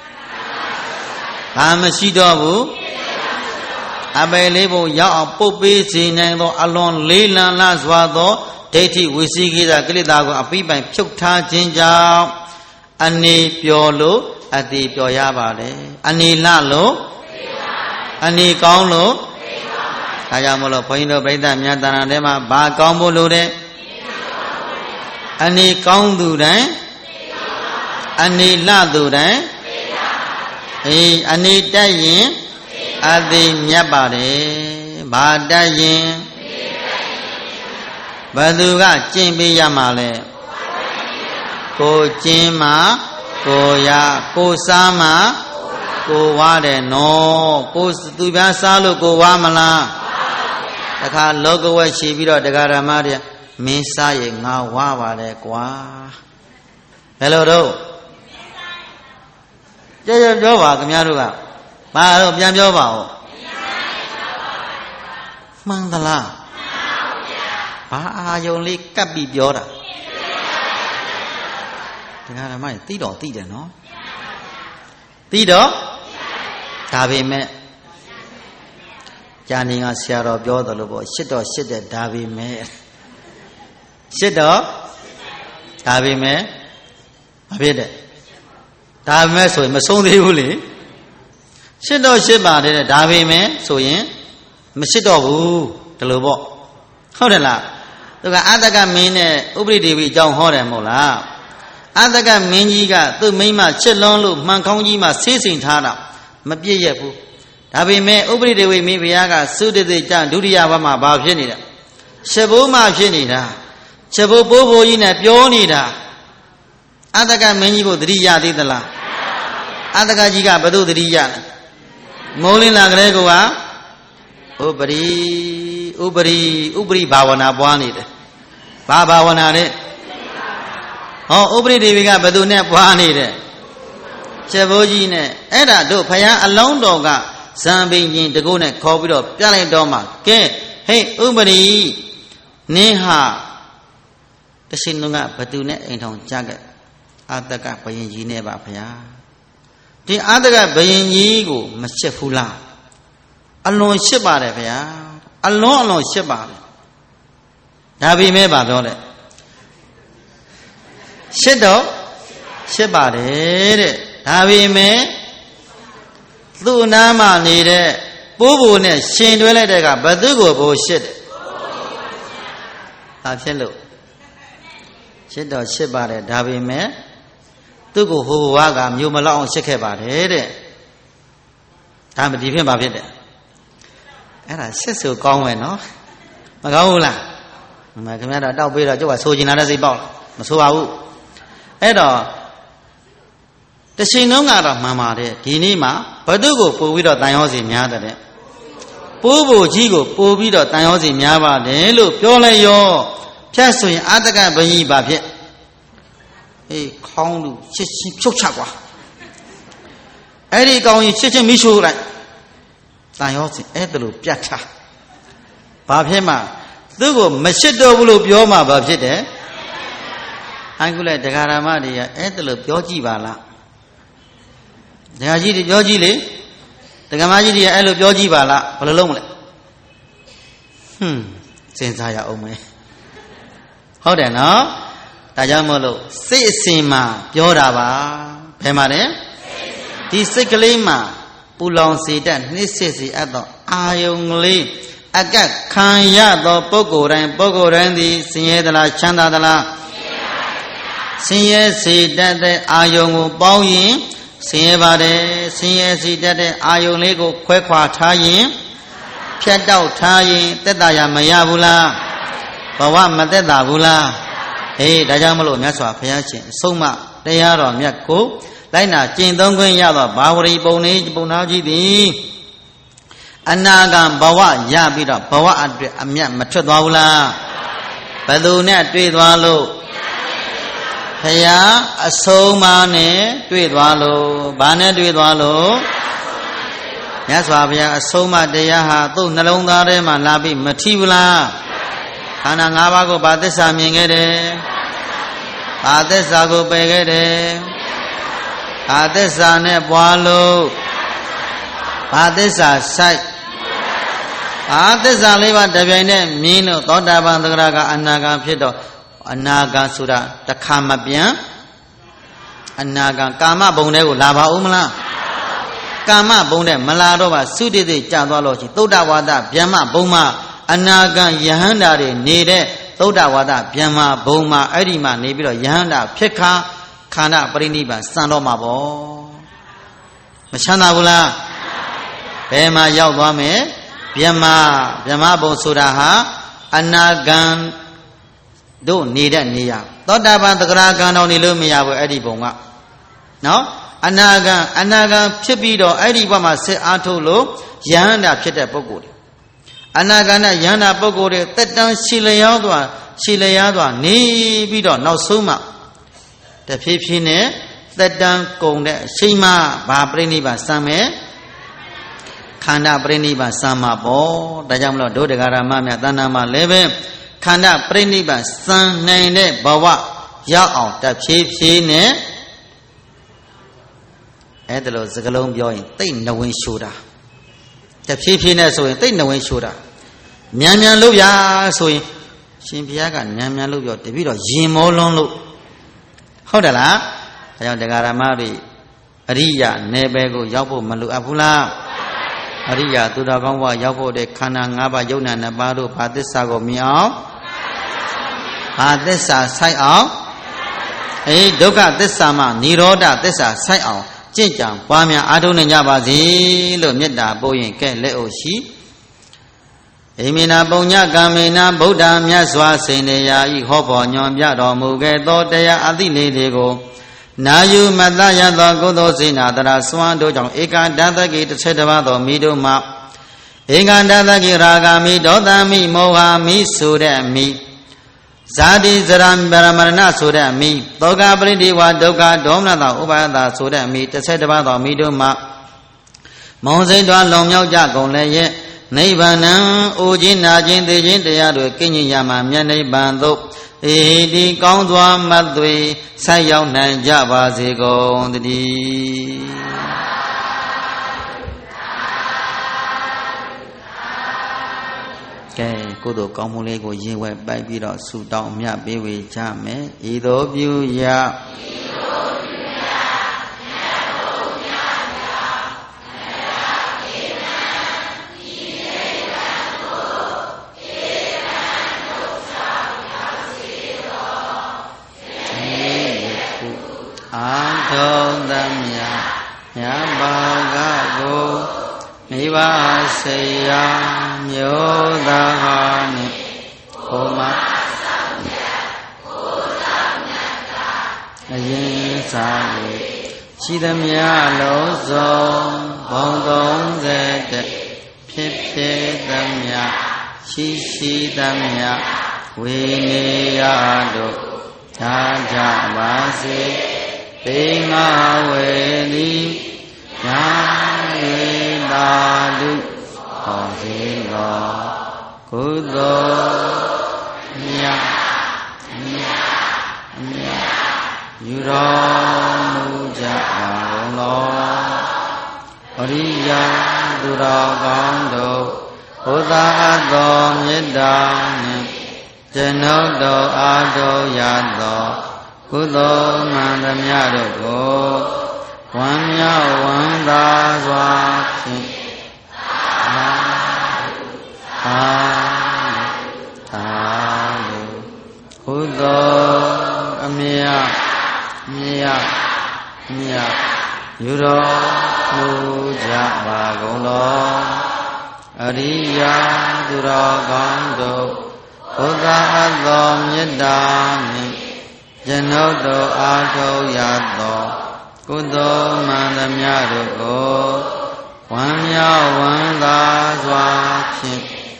ဘာမရှိတော့ဘူးအပယ်လေးပုံရောက်အောင်ပုတ်ပေးစေနိုင်သောအလွန်လေးလံလာစွာသောဒိဋ္ဌိဝိသိကိစ္စကိလေသာကိုအပိပိုင်ဖြုတ်ထားခြင်းကြောင့်အနေပျော်လို့အတိပျော်ရပါလေအနေလှလို့အနေကောင်းလို့ဒါကြောင့်မလို့ဘုန်းကြီးတို့ပြိဿမြတ်တဏ္ဍာထဲမှာဘာကောင်းဖို့လိုတဲ့အနေကောင်းသူတိုင်းအနေလှသူတိုင်းအေးအနေတက်ရင်အတိမြတ်ပါတယ်ဘာတက်ရင်ဘယ်သူကကျင့်ပေးရမှာလဲကိုကျင့်မှာကိုရကိုစားမှာကိုဝါတယ်နော်ကိုသူပြားစားလို့ကိုဝါမလားတခါလောကဝက်ရှိပြီးတော့တရားဓမ္မတွေမင်းစားရဲ့ငါဝါပါလေကွာဘယ်လိုတော့ကြည့်ပြောပါခင်ဗျားတို့ကဘာတော့ပြန်ပြောပါဦးမှန်သလားဘာအာယုံလေးကပ်ပြီးပြောတာတရားဓမ္မတွေသိတော့သိတယ်နော်သိတော့ဒါပေမဲ့ကြာနေကဆရာတော်ပြောတယ်လို့ပေါ့ရှစ်တော့ရှစ်တဲ့ဒါပေမဲ့ရှစ်တော့ဒါပေမဲ့မဖြစ်တဲ့ဒါပေမဲ့ဆိုရင်မဆုံးသေးဘူးလေရှစ်တော့ရှစ်ပါတယ်ဒါပေမဲ့ဆိုရင်မရှစ်တော့ဘူးဒီလိုပေါ့ဟုတ်တယ်လားသူကအတ္တကမင်းနဲ့ဥပရိဒေဝီအကြောင်းဟောတယ်မဟုတ်လားအတ္တကမင်းကြီးကသူ့မိန်းမချစ်လွန်းလို့မှန်ကောင်းကြီးမှဆေးစိမ်ထားတာမပြည့်ရက်ဘူးဒါပေမဲ့ဥပရိဒေဝီမိဖုရားကသုတတိကျဒုတိယဘမှာဘာဖြစ်နေတာရှစ်ဘိုးမှဖြစ်နေတာရှစ်ဘိုးပိုးဘိုးကြီးနဲ့ပြောနေတာအတ္တကမင်းကြီးကိုသတိရသေးသလားအတ္တကကြီးကဘယ်သူသတိရလဲမိုးလင်းလာကြတဲ့ကောဥပရိဘာဝနာပွားနေတယ်ဘာဘာဝနာလဲဟောဥပရိဒေဝီကဘယ်သူနဲ့ပွားနေတယ်ရှစ်ဘိုးကြီးနဲ့အဲ့ဒါတို့ဖယားအလောင်းတော်ကဇံပင်ကြီးတကုတ်နဲ့ခေါ်ပြီးတော့ပြလိုက်တော့မှကဲဟေးဥပရိနင်းဟာတရှိနုကဘသူနဲ့အိမ်ထောင်ကြခဲ့အာတကဘယင်ကြီးနဲ့ပါဖယားဒီအာတကဘယင်ကြီးကိုမရှစ်ဘူးလားအလွန်ရှစ်ပါတယ်ဖယားအလွန်ရှစ်ပါတယ်ဒါပေမဲ့ပါပြောတယ်ရှစ်တော့ရှစ်ပါတယ်တဲ့ဒါပေမဲ့သူ့နားမှာနေတဲ့ပိုးဘိုနဲ့ရှင်တွဲလိုက်တဲ့ကဘသူကိုဘိုးရှစ်တယ်ဒါဖြစ်လို့ရှစ်တော့ရှစ်ပါတယ်ဒါပေမဲ့သူ့ကိုဟိုဘဝကမျိုးမလောက်အောင်ရှစ်ခဲ့ပါတယ်တဲ့ဒါမှဒီဖြစ်ပါဖြစ်တယ်အဲ့ဒါရှစ်ဆိုကောင်းမယ်နော်မကောင်းဘူးလားမခင်ဗျားတော့တောက်ပေးတော့ကျုပ်ကဆိုချင်တာတဲ့စိတ်ပေါက်မဆိုပါဘူးအဲ့တော့တရှင်လုံးကတော့မှန်ပါတယ်ဒီနေ့မှာဘသူကိုပို့ပြီးတော့တန်ရောစီများတဲ့ပိုးဘိုကြီးကိုပို့ပြီးတော့တန်ရောစီများပါတယ်လို့ပြောလိုက်ရောဖြတ်ဆိုရင်အာတကဘယင်ပါဖြစ်အေးခေါင်းလူချစ်ချင်းဖြုတ်ချကွာအဲ့ဒီကောင်ကြီးချစ်ချင်းမိရှို့လိုက်တန်ရောစီအဲ့ဒါလို့ပြတ်ထားဘာဖြစ်မှသူ့ကိုမရှစ်တော့ဘူးလို့ပြောမှဘာဖြစ်တယ်အခုလဲတရားဓမ္မတွေကအဲ့ဒါလို့ပြောကြည့်ပါလားတရားကြီးတွေပြောကြည့်လေတရားမကြီးတွေအဲ့လိုပြောကြည့်ပါလားဘယ်လိုလုပ်မလဲစဉ်းစားရအောင်မယ်ဟုတ်တယ်နော်ဒါကြောင့်မို့လို့စိတ်အစဉ်မှာပြောတာပါဘယ်မှာလဲဒီစိတ်ကလေးမှာပူလောင်စေတတ်နှိမ့်စစ်စေအပ်သောအာယုံကလေးအကတ်ခံရသောပုဂ္ဂိုလ်တိုင်းသည်ဆင်းရဲသလားချမ်းသာသလားဆင်းရဲစေတတ်တဲ့အာယုံကိုပေါင်းရင်ဆင်းရဲပါတယ်ဆင်းရဲစေတတ်တဲ့အာယုံလေးကိုခွဲခွာထားရင်ဖြတ်တောက်ထားရင်သက်သာရမရဘူးလားဘဝမသက်သာဘူးလားအေးဒါကြောင့်မလို့မြတ်စွာဘုရားရှင်အဆုံးအမတရားတော်မြတ်ကိုလိုက်နာကျင့်သုံးခွင့်ရသောဘာဝရီပုံနာကြီးသည်အနာဂံဘဝရပြီးတော့ဘဝအတွက်အမြတ်မထွက်သွားဘူးလားဘယ်သူနဲ့တွေ့သွားလို့ဘုရားအဆုံးအမနဲ့တွေ့သွားလို့ဘာနဲ့တွေ့သွားလို့မြတ်စွာဘုရားအဆုံးအမတရားဟာသူ့နှလုံးသားထဲမှာလာပြီးမထီဘူးလားခန္ဓာ၅ပါးကိုဘာသစ္စာမြင်ခဲ့တယ်ဘာသစ္စာကိုပယ်ခဲ့တယ်ဘာသစ္စာနဲ့ပွားလို့ဘာသစ္စာဆိုင်ဘာသစ္စာလေးပါးတပြိုင်တည်းမြင်လို့သောတာပန်သဂရကအနာဂံဖြစ်တော့အနာဂံဆိုတာတခါမပြန်အနာဂံကာမဘုံတွေကိုလာပါဦးမလားကာမဘုံတဲ့မလာတော့ပါသုတိတိကြာသွားလို့ရှိသုဒ္ဓဝါဒဗျမ္မဘုံမှာအနာဂံယဟန္တာတွေနေတဲ့သုဒ္ဓဝါဒဗျမ္မာဘုံမှာအဲ့ဒီမှာနေပြီးတော့ယဟန္တာဖြစ်ခါခန္ဓာပရိနိဗ္ဗာန်စံတော့မှာပေါ့မချမ်းသာဘူးလားဘယ်မှာရောက်သွားမယ်ဗျမ္မာဘုံဆိုတာဟာအနာဂံတို့နေတဲ့နေရာသောတာပန်သဂရကံတော်နေလို့မရဘူးအဲ့ဒီဘုံကနော်အနာဂံဖြစ်ပြီးတော့အဲ့ဒီဘက်မှာဆက်အားထုတ်လို့ယဟန္တာဖြစ်တဲ့ပုဂ္ဂိုလ်အနာဂန္ဓယန္တာပုဂ္ဂိုလ်တွေတက်တန်းရှည်လျားသွားနေပြီးတော့နောက်ဆုံးမှတဖြည်းဖြည်းနဲ့တက်တန်းကုန်တဲ့အချိန်မှဘာပြိဋိဘစံမယ်ခန္ဓာပြိဋိဘစံမှာပေါ့ဒါကြောင့်မလို့ဒုဒဂရမမြတ်တဏ္ဍာမှာလည်းပဲခန္ဓာပြိဋိဘစံနိုင်တဲ့ဘဝရောက်အောင်တဖြည်းဖြည်းနဲ့အဲ့ဒါလို့စကလုံးပြောရင်သိနဝင်ရှိုးတာတဖြည်းဖြည်းနဲ့ဆိုရင်သိနဝင်ရှိုးတာမြန်မြန်လို့ရဆိုရင်ရှင်ဘုရားကမြန်မြန်လို့ပြောတပည့်တော့ရင်မောလွန်းလို့ဟုတ်တယ်လားဒါကြောင့်တရားဓမ္မတွေအရိယာနယ်ပယ်ကိုရောက်ဖို့မလိုအပ်ဘူးလားအရိယာသူတော်ကောင်းဘဝရောက်ဖို့တဲ့ခန္ဓာ၅ပါးယုံနာနှစ်ပါးတို့ဘာသစ္စာကိုမြင်အောင်ဘာသစ္စာဆိုင်အောင်ဒုက္ခသစ္စာမှនិရောဓသစ္စာဆိုင်အောင်ကျင့်ကြံပွားများအားထုတ်နိုင်ကြပါစေလို့မေတ္တာပို့ရင်ကဲလက်အိုရှိဣမိနာပုညကံမေနာဗုဒ္ဓမြတ်စွာစိန်တရားဤဟောပေါ်ညွန်ပြတော်မူခဲ့သောတရားအသိလေးတွေကိုနာယူမတရသောကုသိုလ်စေနာတရာစွမ်းတို့ကြောင့်ဧကဒသကိတစ်ချက်တစ်ပါးသောမိတို့မှဧကဒသကိရာဂမိဒေါသမိမောဟမိဆိုတဲ့မိဇာတိဇရာပရမရဏဆိုတဲ့မိသောကပရိဒီဝဒုက္ခဒေါမနတဥပါဒဆိုတဲ့မိတစ်ချက်တစ်ပါးသောမိတို့မှမောစိတ်တော်လုံမြောက်ကြကုန်လည်းရဲ့နိဗ္ဗာန်အိုခြင်းနာခြင်းသိခြင်းတရားတွေကင်းကြီးရမှာမြတ်နိဗ္ဗာန်သို့ဒီကောင်းစွာမတ်သွေဆက်ရောက်နိုင်ကြပါစေကုန်တည်းကဲကုသိုလ်ကောင်းမှုလေးကိုရင်ဝဲပိုက်ပြီးတော့ဆုတောင်းမြတ်ပေးဝေကြမယ်ဤသို့ပြုရအာထုံးသမျှမြတ်ဘာကကိုမိဘဆေယမျိုးသားဟာနှင့်ဘုမအရင်စား၍ရှိသမျှလုံးစုံဘုံ30ဖြစ်ဖြစ်သမျှရှိသမျှဝေနေရတို့သာကြပါစေပေငါဝေလိညာဝေတာတုဟောစေလောကုသိုလ်မြတ်ယူတော်မူကြပါလောအရိယာသူတော်ကောင်းတို့ဘုရားတော်မေတ္တာနှင့်ကျွန်ုပ်တို့အားထုတ်ရသောကုသိုလ်မှန်သမျှတို့ကိုဝမ်းမြောက်ဝမ်းသာစွာဖြင့်ကုသိုလ်အမြတ်ယူတော်မူကြပါကုန်လောအရိယာသူတော်ကောင်းတို့ဘုရားတော်မေတ္တာနှင့်ကျွန်ုပ်တို့အားထုတ်ရသောကုသိုလ်မှန်သမျှတို့ကိုဝမ်းမြောက်ဝမ်းသာစွာဖြင့်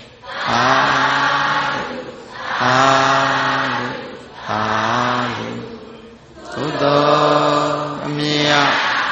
ကုသိုလ်အမြတ်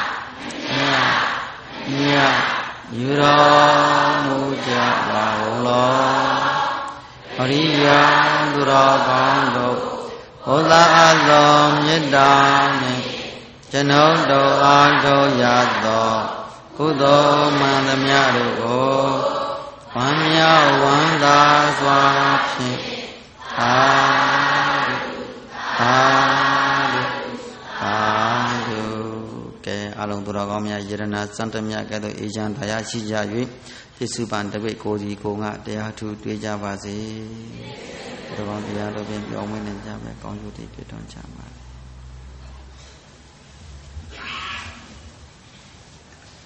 ယူတော်မူကြပါလောအရိယာသူတော်ကောင်းတို့ဘုရားတော်မေတ္တာနှင့်ကျွန်ုပ်တို့အားထုတ်ရသောကုသိုလ်မှန်သမျှတို့ကိုဝမ်းမြောက်ဝမ်းသာစွာဖြင့်ကဲအလုံးသူတော်ကောင်းများယရဏစံတမြတ်ကဲ့သို့အေချမ်းတရားရှိကြ၍ပြစ္ဆုပန်တပိတ်ကိုစီကိုငါတရားထူတွေ့ကြပါစေတော်ကောင်းတရားတော်ဖြင့်ပြောင်းမွေးနိုင်ကြမယ်ကောင်းကျိုးတွေပြည့်တော်ချပါ